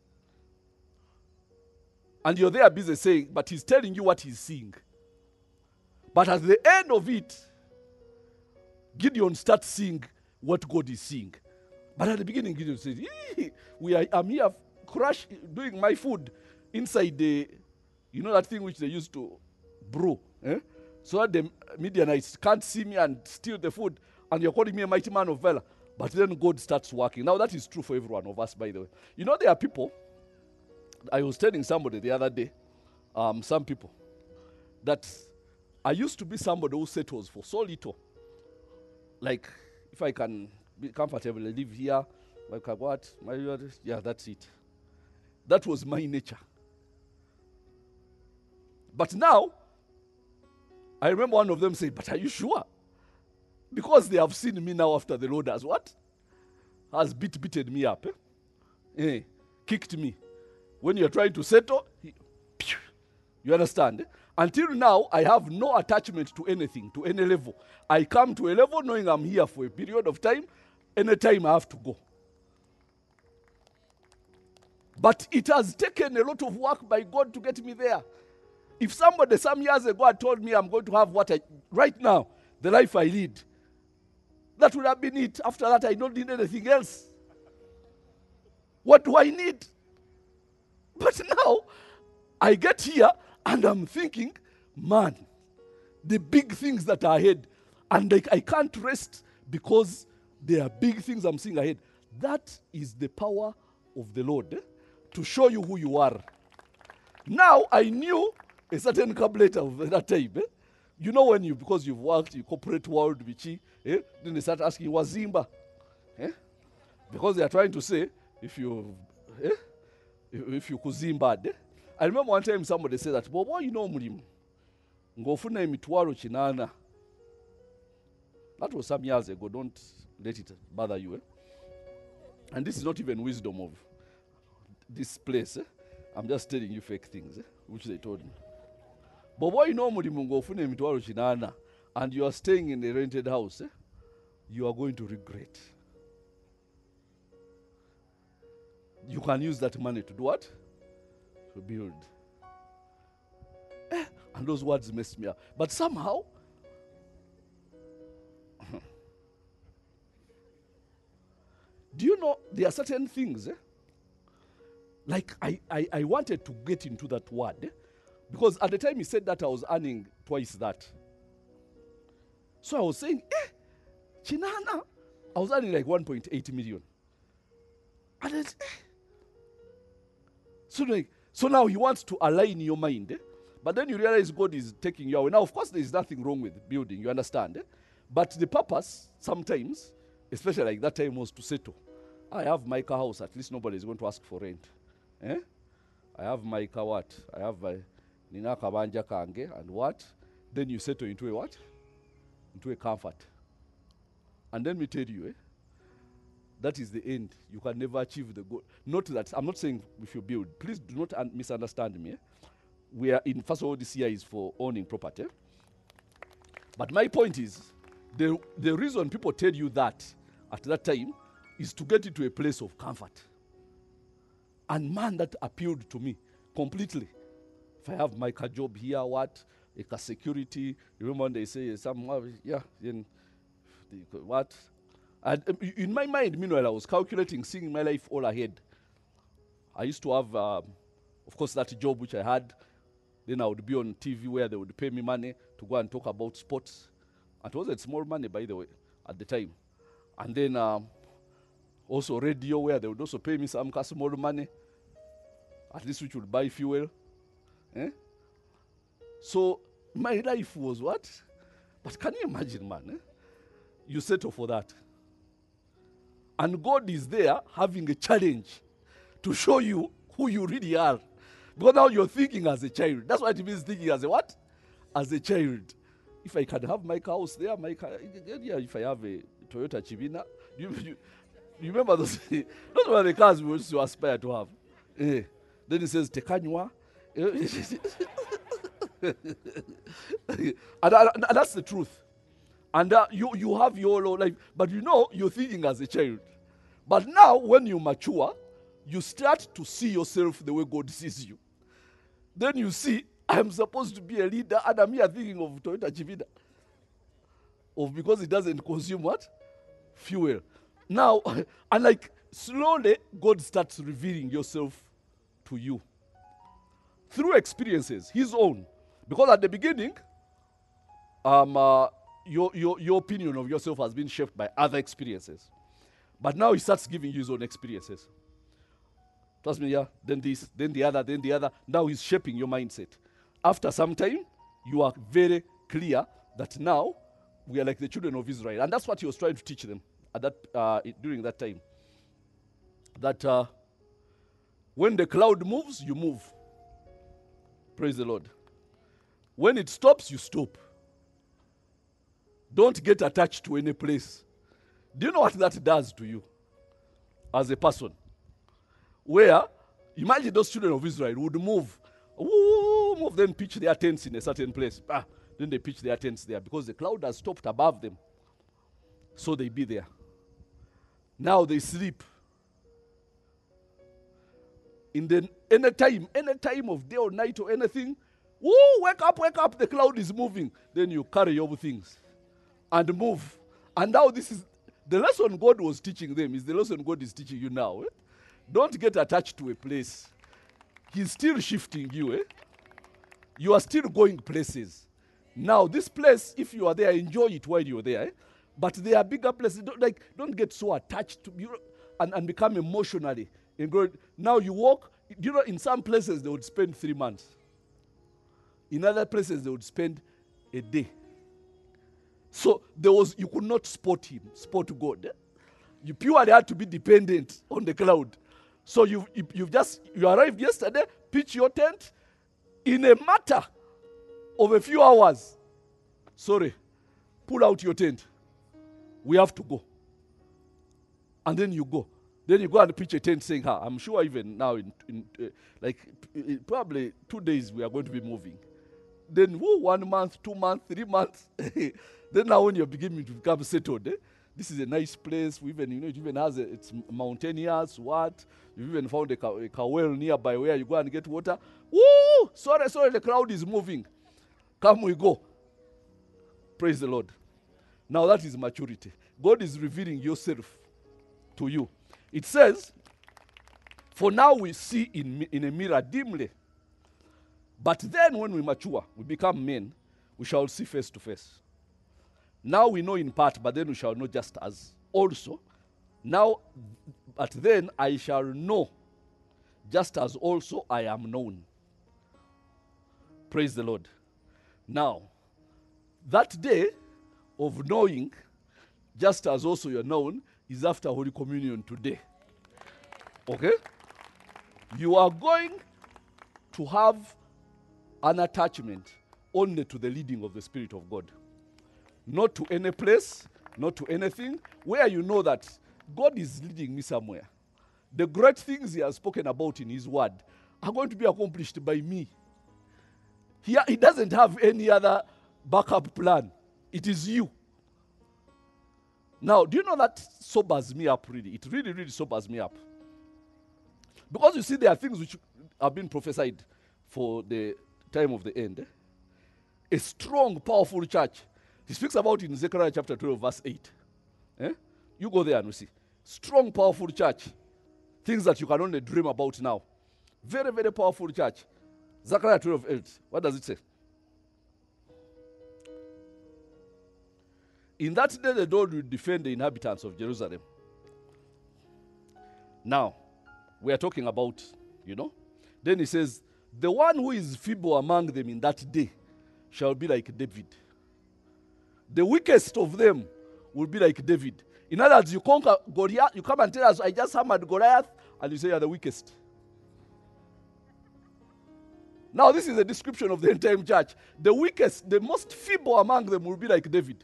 And you're there busy saying, but he's telling you what he's seeing. But at the end of it, Gideon starts seeing what God is seeing. But at the beginning, Gideon says, we are, I'm here crush, doing my food inside the, you know that thing which they used to brew. Eh? So that the Midianites can't see me and steal the food. And you're calling me a mighty man of valor. But then God starts working. Now that is true for every one of us, by the way. You know, there are people, I was telling somebody the other day, um, some people, that I used to be somebody who settles for so little. Like, if I can be comfortable, I live here, like what, my, yeah, that's it. That was my nature. But now, I remember one of them saying, but are you sure? Because they have seen me now after the Lord has what? Has beat, beaten me up. Eh? Eh, kicked me. When you're trying to settle, he, pew, you understand? Eh? Until now, I have no attachment to anything, to any level. I come to a level knowing I'm here for a period of time. Anytime I have to go. But it has taken a lot of work by God to get me there. If somebody some years ago had told me I'm going to have what I, right now, the life I lead, that would have been it. After that, I don't need anything else. What do I need? But now, I get here and I'm thinking, man, the big things that are ahead, and I, I can't rest because there are big things I'm seeing ahead. That is the power of the Lord, eh? To show you who you are. Now, I knew a certain calculator of that time. Eh? You know when you, because you've worked in corporate world, Vichy, eh? Then they start asking, Wazimba. Eh? Because they are trying to say, if you, eh? if, if you kuzimba. Eh? I remember one time somebody said that, Bobo, you know mulimu. Ngofuna emitwalo chinana. That was some years ago. Don't let it bother you. Eh? And this is not even wisdom of this place. Eh? I'm just telling you fake things, eh? Which they told me. But why you know mulimu ngofuna emitwalo chinana and you are staying in a rented house, eh? You are going to regret. You can use that money to do what? To build. Eh? And those words messed me up. But somehow, do you know there are certain things, eh? Like I, I, I wanted to get into that word, eh? Because at the time he said that I was earning twice that. So I was saying, eh, Chinana, I was earning like one point eight million. And then, eh. So, like, so now he wants to align your mind, eh? But then you realize God is taking you away. Now, of course, there is nothing wrong with building, you understand, eh? But the purpose, sometimes, especially like that time, was to settle. I have my car house, at least nobody is going to ask for rent. Eh? I have my car what? I have my Nina Kabanja Kange, and what? Then you settle into a what? Into a comfort. And then we tell you, eh? That is the end. You can never achieve the goal. Not that, I'm not saying if you build. Please do not un- misunderstand me. Eh? We are in, first of all, this year is for owning property. Eh? But my point is, the, the reason people tell you that at that time is to get into a place of comfort. And man, that appealed to me completely. If I have my car job here, what? A car security. Remember when they say, some, yeah, then the, what? And um, in my mind, meanwhile, I was calculating, seeing my life all ahead. I used to have, um, of course, that job which I had. Then I would be on T V where they would pay me money to go and talk about sports. And it wasn't small money, by the way, at the time. And then um, Also radio, where they would also pay me some small money, at least which would buy fuel. Eh? So my life was what? But can you imagine, man? Eh? You settle for that. And God is there having a challenge to show you who you really are. Because now you're thinking as a child. That's what it means thinking as a what? As a child. If I can have my house there, my car, yeah, if I have a Toyota Chivina, you, you, you remember those? Those were the cars we used to aspire to have. Eh. Then it says Tekanywa. and, and, and that's the truth. And uh, you, you have your life, but you know, you're thinking as a child. But now, when you mature, you start to see yourself the way God sees you. Then you see, I'm supposed to be a leader, and I'm here thinking of Toyota Chivida. Of because it doesn't consume what? Fuel. Now, and like, slowly, God starts revealing yourself to you. Through experiences, his own. Because at the beginning, um, uh, your, your, your opinion of yourself has been shaped by other experiences. But now he starts giving you his own experiences. Trust me, yeah, then this, then the other, then the other. Now he's shaping your mindset. After some time, you are very clear that now we are like the children of Israel. And that's what he was trying to teach them at that, uh, during that time. That uh, when the cloud moves, you move. Praise the Lord. When it stops, you stop. Don't get attached to any place. Do you know what that does to you as a person? Where, imagine those children of Israel would move, woo, move, then pitch their tents in a certain place. Ah, then they pitch their tents there because the cloud has stopped above them. So they be there. Now they sleep. In the any time, any time of day or night or anything, woo, wake up, wake up, the cloud is moving. Then you carry your things and move. And now this is, the lesson God was teaching them is the lesson God is teaching you now. Eh? Don't get attached to a place. He's still shifting you. Eh? You are still going places. Now, this place, if you are there, enjoy it while you're there. Eh? But there are bigger places. Don't, like, don't get so attached to you and, and become emotionally engrossed. Now you walk. You know, in some places they would spend three months. In other places they would spend a day. So there was, you could not spot him, spot God. Eh? You purely had to be dependent on the cloud. So you you you've just you arrived yesterday, pitch your tent in a matter of a few hours. Sorry, pull out your tent. We have to go. And then you go. Then you go and pitch a tent saying, "Ha, I'm sure even now in, in uh, like uh, probably two days we are going to be moving." Then woo, one month, two months, three months. Then now when you're beginning to become settled, eh? This is a nice place. We even, you know, it even has a, it's mountainous, what? You even found a, a, a well nearby where you go and get water. Woo! Sorry, sorry, the crowd is moving. Come, we go. Praise the Lord. Now that is maturity. God is revealing yourself to you. It says, for now we see in, in a mirror dimly. But then when we mature, we become men, we shall see face to face. Now we know in part, but then we shall know just as also. Now, but then I shall know just as also I am known. Praise the Lord. Now, that day of knowing, just as also you're known, is after Holy Communion today. Okay? You are going to have an attachment only to the leading of the Spirit of God. Not to any place, not to anything, where you know that God is leading me somewhere. The great things he has spoken about in his word are going to be accomplished by me. He, he doesn't have any other backup plan. It is you. Now, do you know that sobers me up really? It really, really sobers me up. Because you see, there are things which have been prophesied for the time of the end. Eh? A strong, powerful church. He speaks about it in Zechariah chapter twelve, verse eight. Eh? You go there and we see. Strong, powerful church. Things that you can only dream about now. Very, very powerful church. Zechariah twelve, eight. What does it say? In that day the Lord will defend the inhabitants of Jerusalem. Now, we are talking about, you know. Then he says, the one who is feeble among them in that day shall be like David. The weakest of them will be like David. In other words, you conquer Goliath, you come and tell us, I just hammered Goliath, and you say you're the weakest. Now, this is a description of the entire church. The weakest, the most feeble among them will be like David.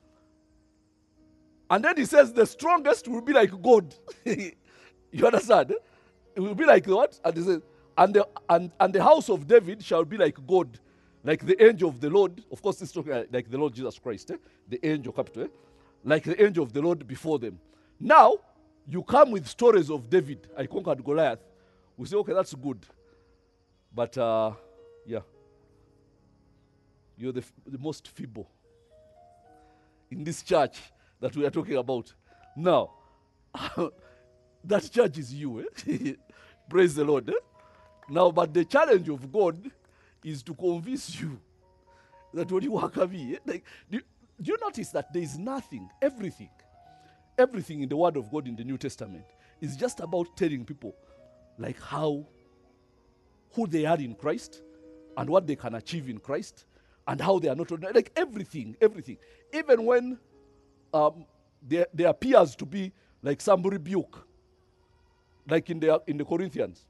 And then he says the strongest will be like God. You understand? It will be like what? And he says, and the, and, and the house of David shall be like God, like the angel of the Lord. Of course, this is talking like the Lord Jesus Christ, eh? The angel, capital, eh? Like the angel of the Lord before them. Now, you come with stories of David. I conquered Goliath. We say, okay, that's good. But, uh, yeah, you're the, f- the most feeble in this church that we are talking about. Now, that church is you. Eh? Praise the Lord. Eh? Now, but the challenge of God is to convince you that when you work at me, eh? like, do, do you notice that there is nothing, everything, everything in the Word of God in the New Testament is just about telling people like how, who they are in Christ and what they can achieve in Christ and how they are not ordinary. Like everything, everything. Even when um, there, there appears to be like some rebuke, like in the, in the Corinthians,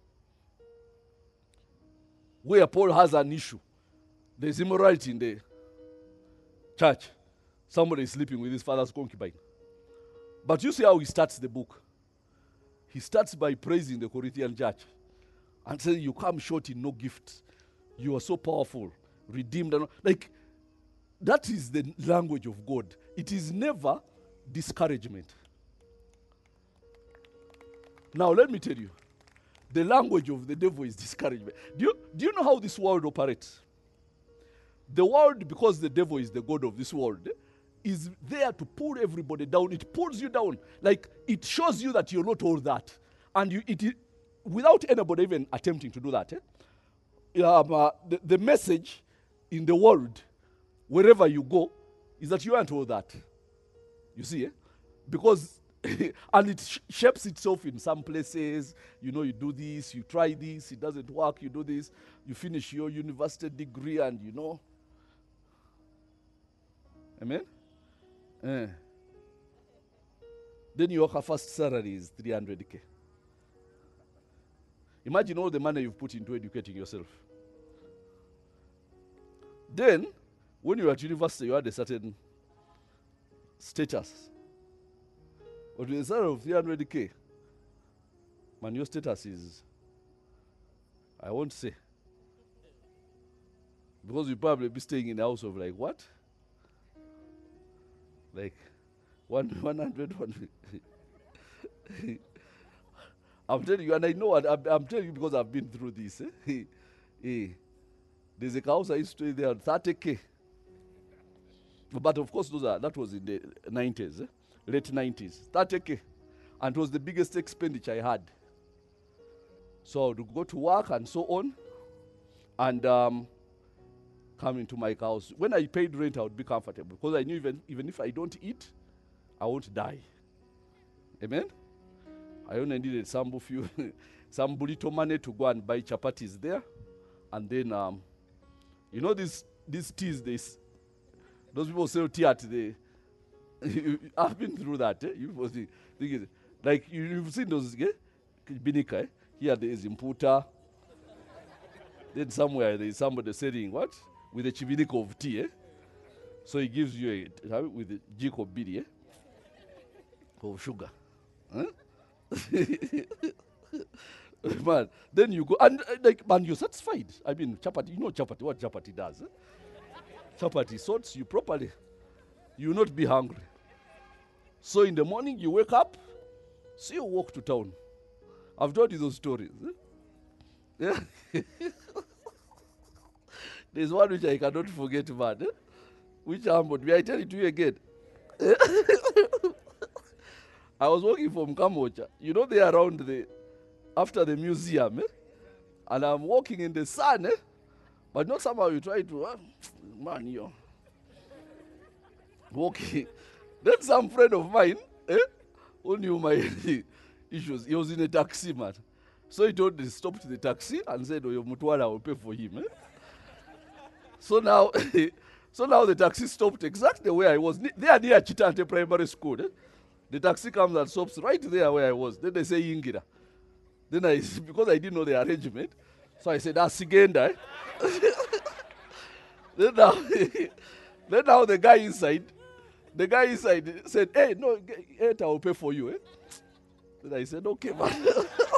where Paul has an issue. There's immorality in the church. Somebody is sleeping with his father's concubine. But you see how he starts the book. He starts by praising the Corinthian church and saying, you come short in no gift. You are so powerful, redeemed. And like, that is the language of God. It is never discouragement. Now, let me tell you, the language of the devil is discouragement. Do you, do you know how this world operates? The world, because the devil is the god of this world, is there to pull everybody down. It pulls you down. Like, it shows you that you're not all that. And you, it, it, without anybody even attempting to do that, eh? Um, uh, the, the message in the world, wherever you go, is that you aren't all that. You see, eh? Because, and it sh- shapes itself in some places. You know, you do this, you try this, it doesn't work, you do this, you finish your university degree, and you know. Amen? Eh. Then your first salary is three hundred K. Imagine all the money you've put into educating yourself. Then, when you were at university, you had a certain status. But with a salary of three hundred K, man, your status is, I won't say. Because you'll probably be staying in a house of like what? Like one, one hundred, one hundred. I'm telling you, and I know, what, I'm, I'm telling you because I've been through this. Eh? eh. There's a house I used to stay there, thirty K. But of course, those are, that was in the nineties, eh? Late nineties, thirty K. And it was the biggest expenditure I had. So I would go to work and so on, and um, come into my house. When I paid rent, I would be comfortable because I knew even, even if I don't eat, I won't die. Amen? I only needed some few, some little money to go and buy chapatis there. And then, um, you know, these these teas, this, those people sell tea at the, I've been through that. Eh? You people think, think it, like, you, you've seen those, eh? Binika, eh? Here there is Imputa. Then somewhere there is somebody selling what? With a chibinika of tea, eh? So he gives you a, with a jig of bidi, eh? Of sugar. Huh? Man, then you go, and uh, like, man, you're satisfied. I mean, chapati, you know chapati, what chapati does. Eh? Chapati sorts you properly. You will not be hungry. So in the morning, you wake up, so you walk to town. I've told you those stories. Eh? Yeah. There's one which I cannot forget, man. Eh? Which humbled me. I tell it to you again. I was walking from Kamocha. You know, they are around the, after the museum, eh? And I'm walking in the sun, eh? But not somehow you try to, uh, man, you walking. Then some friend of mine, eh? Who knew my, he issues. He was in a taxi, man. So he told he stopped the taxi and said, "Oh, your Mutwala will pay for him." Eh? So now, so now the taxi stopped exactly where I was. They near Chitante Primary School. Eh? The taxi comes and stops right there where I was. Then they say Yingira. Then I, because I didn't know the arrangement, so I said, "That's Sigenda." Eh? then now, then now the guy inside, the guy inside said, "Hey, no, I will pay for you." Eh? Then I said, "Okay, man."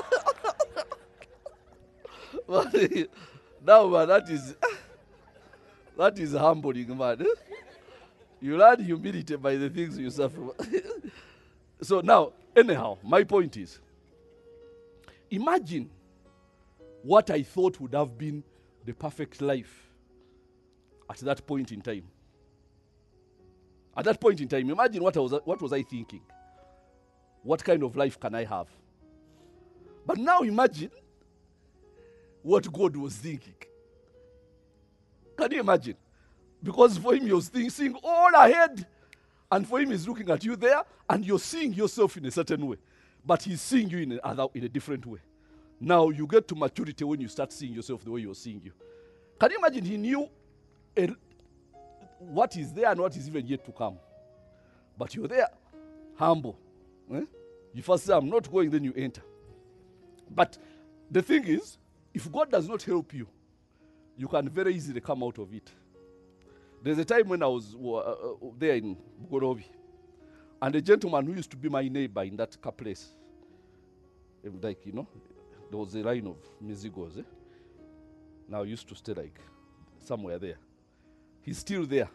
But now, man, that is that is humbling, man. You learn humility by the things you suffer. So now, anyhow, my point is, imagine what I thought would have been the perfect life at that point in time. At that point in time, imagine what I was what was I thinking? What kind of life can I have? But now imagine what God was thinking. Can you imagine? Because for him, he was think, seeing all ahead. And for him, he's looking at you there, and you're seeing yourself in a certain way. But he's seeing you in a, other, in a different way. Now, you get to maturity when you start seeing yourself the way you're seeing you. Can you imagine he knew a, what is there and what is even yet to come? But you're there, humble. Eh? You first say, "I'm not going," then you enter. But the thing is, if God does not help you, you can very easily come out of it. There's a time when I was uh, uh, there in Bugorobi, and a gentleman who used to be my neighbor in that car place, like, you know, there was a line of Mizigos. Eh? Now I used to stay like somewhere there. He's still there.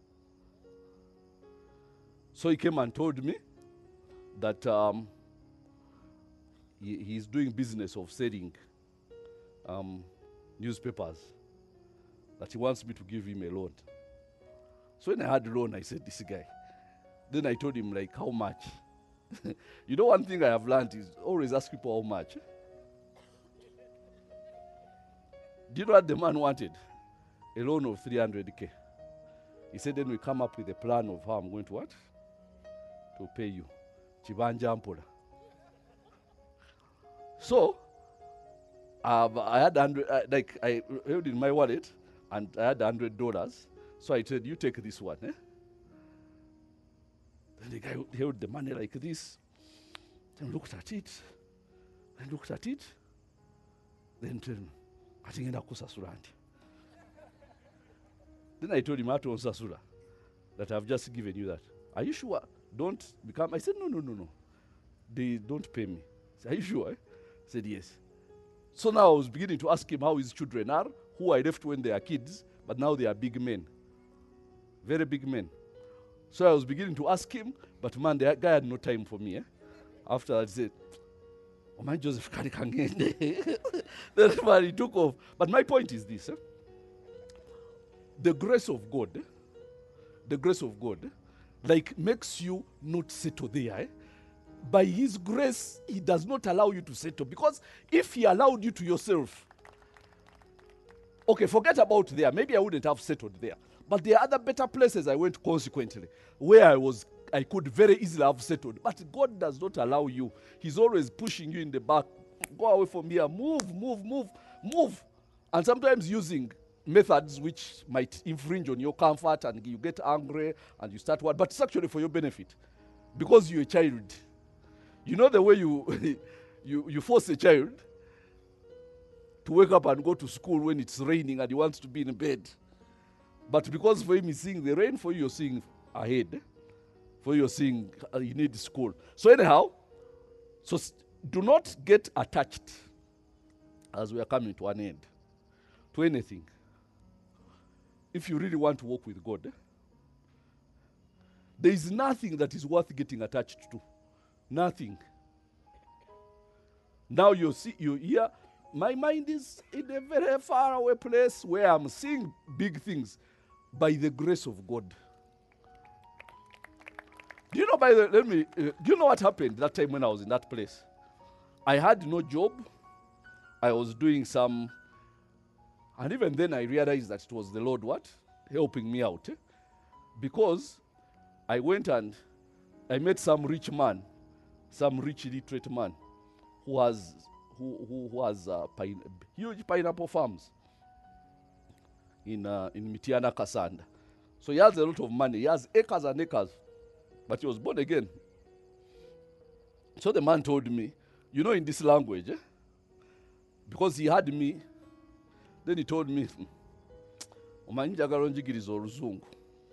So he came and told me that um, he, he's doing business of selling um, newspapers, that he wants me to give him a loan. So when I had a loan, I said, "This guy." Then I told him, like, how much? You know, one thing I have learned is always ask people how much. Do you know what the man wanted? A loan of three hundred K. He said, "Then we come up with a plan of how I'm going to what? To pay you." Chibanja Ampola. So, uh, I had hundred, uh, like I held in my wallet, and I had hundred dollars. So I said, "You take this one." Eh? Then the guy held the money like this, then looked at it, then looked at it, then told me, "I think I'm going to." Then I told him, "How to Sasura, that I've just given you that. Are you sure? Don't become." I said, "No, no, no, no. They don't pay me." I said, "Are you sure?" Eh? I said, "Yes." So now I was beginning to ask him how his children are, who I left when they are kids, but now they are big men. Very big men. So I was beginning to ask him, but man, the guy had no time for me. Eh? After that, he said, "Oh man, Joseph Karikangende." Then man, he took off. But my point is this. Eh? The grace of God, eh? the grace of God, eh? like makes you not settle there. Eh? By his grace, he does not allow you to settle. Because if he allowed you to yourself, okay, forget about there. Maybe I wouldn't have settled there. But there are other better places I went consequently, where I was, I could very easily have settled. But God does not allow you. He's always pushing you in the back. Go away from here. Move, move, move, move. And sometimes using methods which might infringe on your comfort, and you get angry and you start what, but it's actually for your benefit. Because you're a child. You know the way you, you, you force a child to wake up and go to school when it's raining and he wants to be in bed. But because for him he's seeing the rain, for you you're seeing ahead. For you you're seeing uh, you need school. So anyhow, so st- do not get attached, as we are coming to an end, to anything. If you really want to walk with God, eh? There is nothing that is worth getting attached to. Nothing. Now you see, you hear, my mind is in a very far away place where I'm seeing big things by the grace of God. Do you know, by the, let me, uh, do you know what happened that time when I was in that place? I had no job. I was doing some, and even then I realized that it was the Lord what? Helping me out. Eh? Because I went and I met some rich man, some rich literate man. who has who who, who has uh, pine, huge pineapple farms in uh, in Mitiana Kasanda. So he has a lot of money. He has acres and acres, but he was born again. So the man told me, you know, in this language, eh, because he had me, then he told me, omanyi njagala onjigiriza oluzungu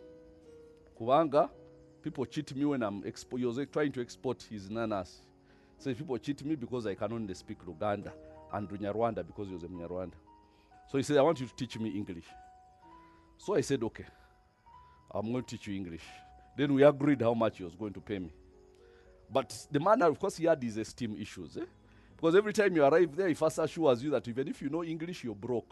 kubanga people cheat me when I'm expo- he was trying to export his nanas. So people cheat me because I can only speak Luganda and Runyarwanda because he was a Munyarwanda. So he said, I want you to teach me English. So I said, okay, I'm going to teach you English. Then we agreed how much he was going to pay me. But the man, of course, he had his esteem issues. Eh? Because every time you arrive there, he first assures you that even if you know English, you're broke.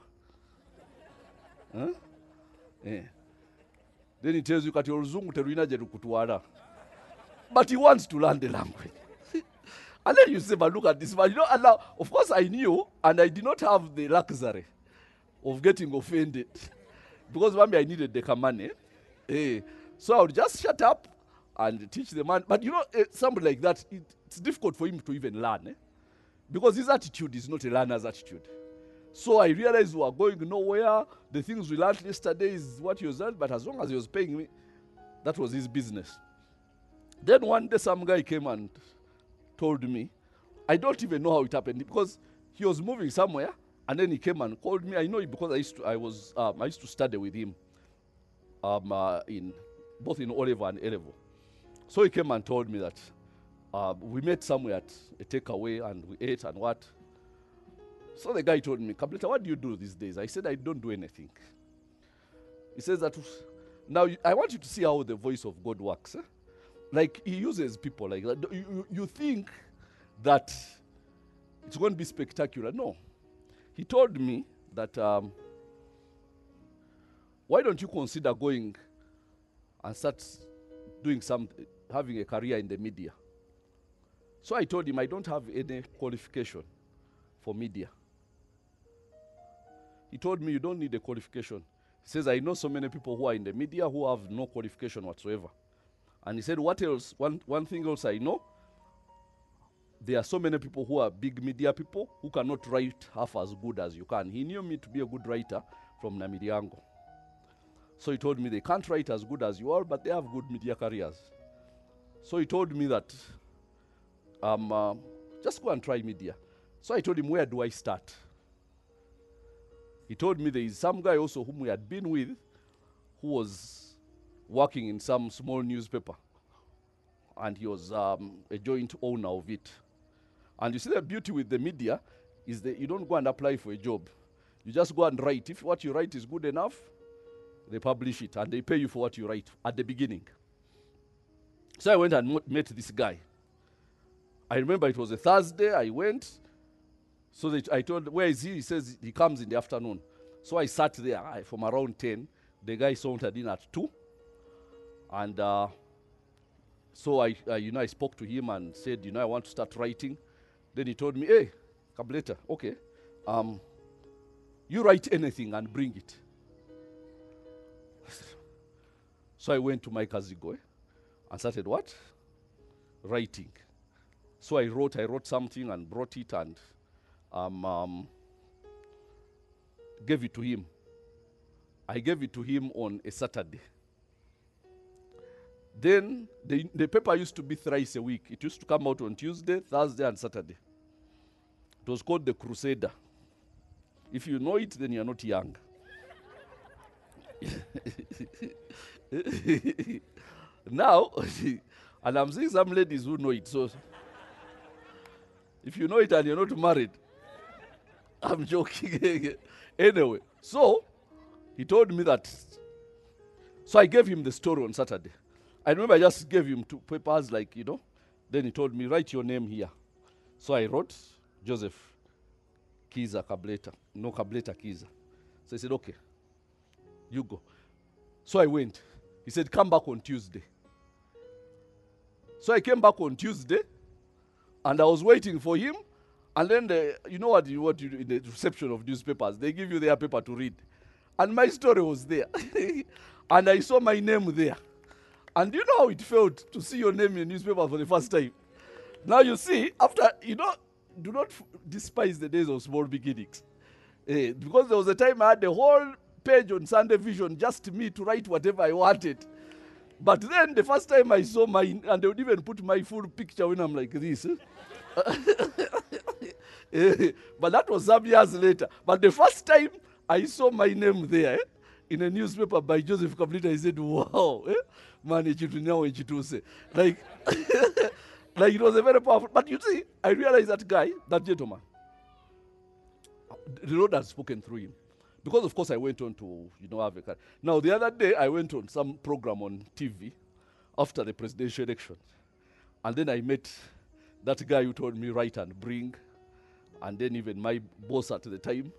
Huh? Yeah. Then he tells you that you're Zungu terina jerukutwara. But he wants to learn the language. And then you say, but look at this man. You know, and now, of course, I knew, and I did not have the luxury of getting offended. Because maybe I needed the money. Eh. So I would just shut up and teach the man. But you know, eh, somebody like that, it, it's difficult for him to even learn. Eh? Because his attitude is not a learner's attitude. So I realized we were going nowhere. The things we learned yesterday is what he was learned, but as long as he was paying me, that was his business. Then one day some guy came and told me, I don't even know how it happened, because he was moving somewhere, and then he came and called me. I know it because I used to, I was, um, I used to study with him, um, uh, in both in O-level and A-level. So he came and told me that uh, we met somewhere at a takeaway and we ate and what. So the guy told me, Kableta, what do you do these days? I said, I don't do anything. He says that, now you, I want you to see how the voice of God works. Eh? Like, he uses people like that. You, you, you think that it's going to be spectacular. No. He told me that, um, why don't you consider going and start doing some, having a career in the media? So I told him, I don't have any qualification for media. He told me, you don't need a qualification. He says, I know so many people who are in the media who have no qualification whatsoever. And he said, what else? One, one thing else I know, there are so many people who are big media people who cannot write half as good as you can. He knew me to be a good writer from Namiriango. So he told me they can't write as good as you are, but they have good media careers. So he told me that, um, uh, just go and try media. So I told him, where do I start? He told me there is some guy also whom we had been with who was working in some small newspaper. And he was um, a joint owner of it. And you see, the beauty with the media is that you don't go and apply for a job. You just go and write. If what you write is good enough, they publish it and they pay you for what you write at the beginning. So I went and met this guy. I remember it was a Thursday. I went. So that I told, where is he? He says he comes in the afternoon. So I sat there I, from around ten. The guy sauntered in at two. And uh, so I, uh, you know, I spoke to him and said, you know, I want to start writing. Then he told me, hey, Kableta, okay, um, you write anything and bring it. So I went to my Kazigoe and started what? Writing. So I wrote, I wrote something and brought it and um, um, gave it to him. I gave it to him on a Saturday. Then the, the paper used to be thrice a week. It used to come out on Tuesday, Thursday, and Saturday. It was called The Crusader. If you know it, then you're not young. Now, and I'm seeing some ladies who know it. So if you know it and you're not married, I'm joking. Anyway, so he told me that. So I gave him the story on Saturday. I remember I just gave him two papers, like, you know. Then he told me, write your name here. So I wrote Joseph Kiza Kableta. No, Kableta Kiza. So I said, okay, you go. So I went. He said, come back on Tuesday. So I came back on Tuesday, and I was waiting for him. And then, the, you know what you what you do in the reception of newspapers? They give you their paper to read. And my story was there. And I saw my name there. And you know how it felt to see your name in a newspaper for the first time? Now you see, after, you know, do not f- despise the days of small beginnings. Eh, because there was a time I had a whole page on Sunday Vision, just me to write whatever I wanted. But then the first time I saw mine, and they would even put my full picture when I'm like this. eh. Eh, but that was some years later. But the first time I saw my name there eh, in a newspaper by Joseph Kablita, I said, wow, eh, man, echitu nyawo echituse. Like, like it was a very powerful. But you see, I realized that guy, that gentleman, the Lord had spoken through him. Because of course I went on to, you know, have a car. Now the other day I went on some program on T V after the presidential election. And then I met that guy who told me write and bring. And then even my boss at the time.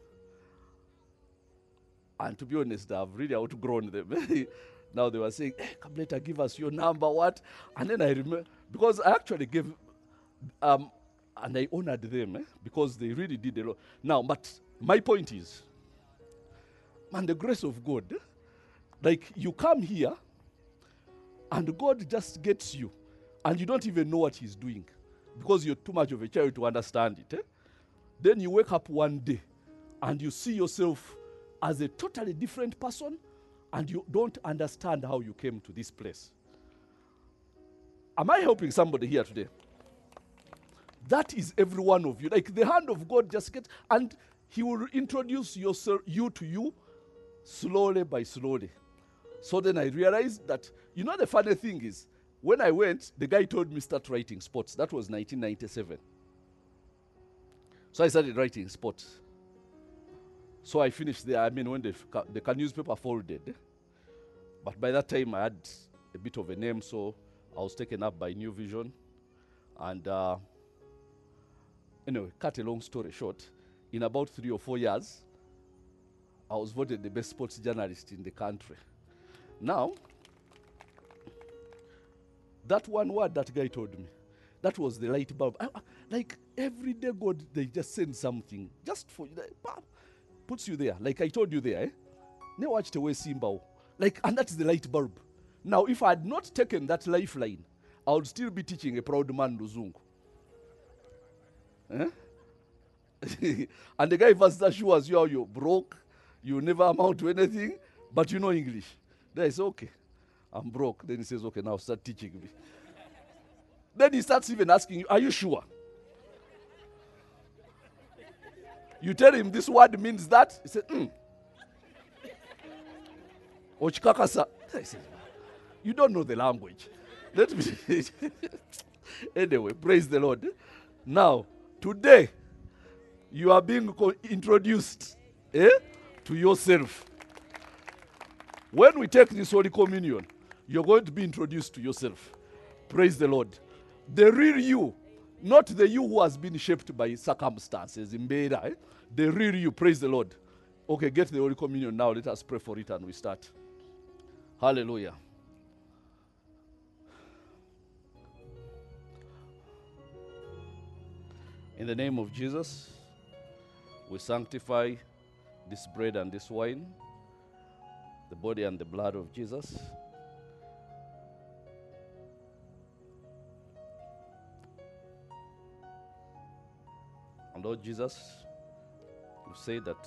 And to be honest, I've really outgrown them. Now they were saying, hey, Kableta, give us your number, what? And then I remember, because I actually gave, um, and I honored them, eh, because they really did a lot. Now, but my point is, man, the grace of God, eh, like you come here, and God just gets you, and you don't even know what he's doing, because you're too much of a child to understand it. Eh? Then you wake up one day, and you see yourself as a totally different person, and you don't understand how you came to this place. Am I helping somebody here today? That is every one of you. Like the hand of God just gets, and he will introduce yourself, you to you, slowly by slowly. So then I realized that, you know, the funny thing is, when I went, the guy told me start writing sports. That was nineteen ninety-seven. So I started writing sports. So I finished there. I mean, when the, the newspaper folded. But by that time, I had a bit of a name, so I was taken up by New Vision. And uh, anyway, cut a long story short, in about three or four years, I was voted the best sports journalist in the country. Now, that one word that guy told me, that was the light bulb. I, I, like every day, God, they just send something just for you. Like, bam, puts you there. Like I told you there, eh? Never watched away Simba. Like, and that's the light bulb. Now, if I had not taken that lifeline, I would still be teaching a proud man Luzungu. Eh? And the guy first assures you you're broke, you never amount to anything, but you know English. Then I say, okay, I'm broke. Then he says, okay, now start teaching me. Then he starts even asking you, are you sure? You tell him this word means that. He said, hmm. Ochikakasa. I said, you don't know the language. Let me. Anyway, praise the Lord. Now, today, you are being co- introduced eh, to yourself. When we take this Holy Communion, you're going to be introduced to yourself. Praise the Lord. The real you, not the you who has been shaped by circumstances. Eh? The real you, praise the Lord. Okay, get the Holy Communion now. Let us pray for it and we start. Hallelujah. In the name of Jesus, we sanctify this bread and this wine, the body and the blood of Jesus. And Lord Jesus, you say that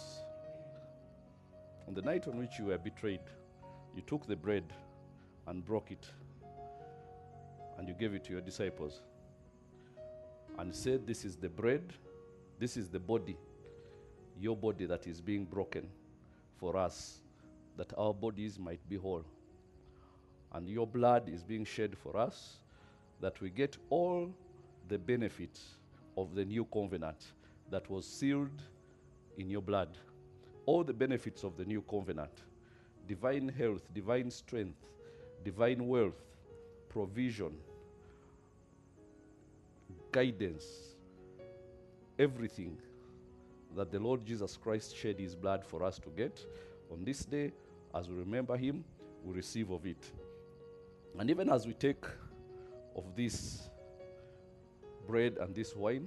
on the night on which you were betrayed, you took the bread and broke it, and you gave it to your disciples, and said, this is the bread, this is the body, your body that is being broken for us, that our bodies might be whole. And your blood is being shed for us, that we get all the benefits of the new covenant that was sealed in your blood. All the benefits of the new covenant. Divine health, divine strength, divine wealth, provision, guidance, everything that the Lord Jesus Christ shed his blood for us to get. On this day, as we remember him, we receive of it. And even as we take of this bread and this wine,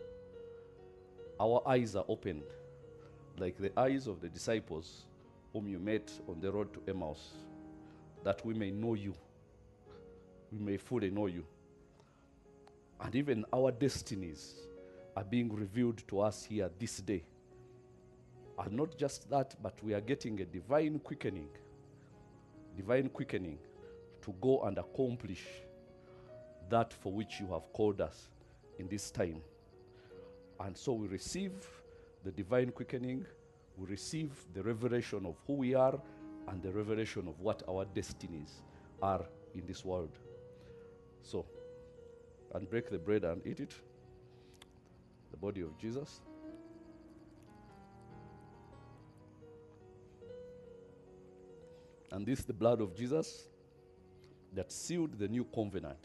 our eyes are opened, like the eyes of the disciples whom you met on the road to Emmaus, that we may know you, we may fully know you. And even our destinies are being revealed to us here this day. And not just that, but we are getting a divine quickening, divine quickening to go and accomplish that for which you have called us in this time. And so we receive the divine quickening, we receive the revelation of who we are and the revelation of what our destinies are in this world. So, and break the bread and eat it, the body of Jesus. And this is the blood of Jesus that sealed the new covenant.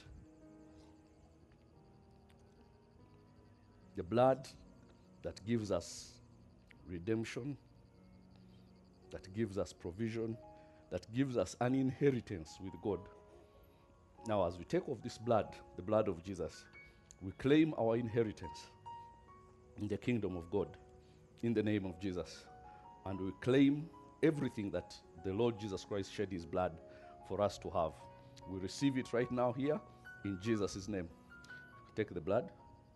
The blood that gives us redemption, that gives us provision, that gives us an inheritance with God. Now, as we take of this blood, the blood of Jesus, we claim our inheritance in the kingdom of God in the name of Jesus. And we claim everything that the Lord Jesus Christ shed his blood for us to have. We receive it right now here in Jesus' name. Take the blood.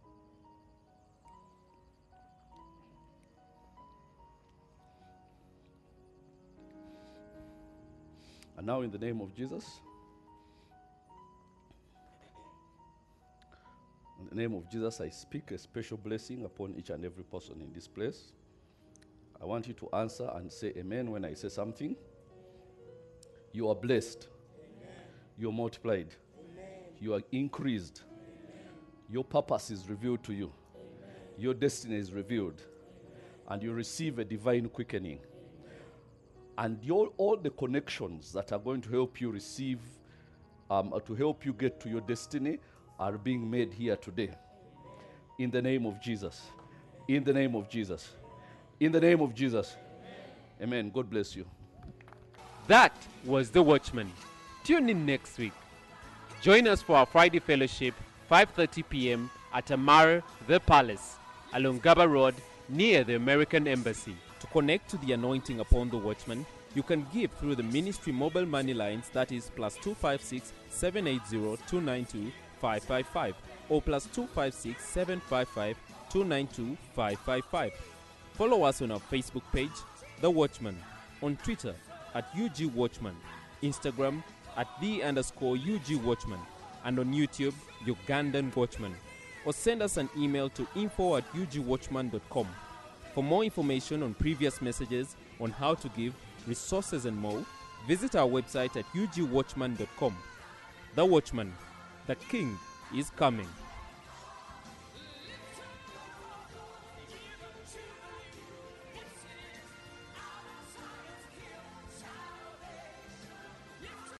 And now in the name of Jesus, in the name of Jesus, I speak a special blessing upon each and every person in this place. I want you to answer and say amen when I say something. You are blessed. Amen. You are multiplied. Amen. You are increased. Amen. Your purpose is revealed to you. Amen. Your destiny is revealed. Amen. And you receive a divine quickening. And your, all the connections that are going to help you receive, um, uh, to help you get to your destiny are being made here today. In the name of Jesus. In the name of Jesus. In the name of Jesus. Amen. Amen. God bless you. That was The Watchman. Tune in next week. Join us for our Friday fellowship, five thirty p.m. at Amar The Palace, along Gaba Road, near the American Embassy. To connect to the anointing upon The Watchman, you can give through the ministry mobile money lines, that is plus two five six, seven eight zero, two nine two, five five five or plus two five six, seven five five, two nine two, five five five. Follow us on our Facebook page, The Watchman, on Twitter at U G Watchman, Instagram at the underscore U G Watchman, and on YouTube, Ugandan Watchman. Or send us an email to info at u g watchman dot com. For more information on previous messages, on how to give, resources and more, visit our website at u g watchman dot com. The Watchman, the King is coming.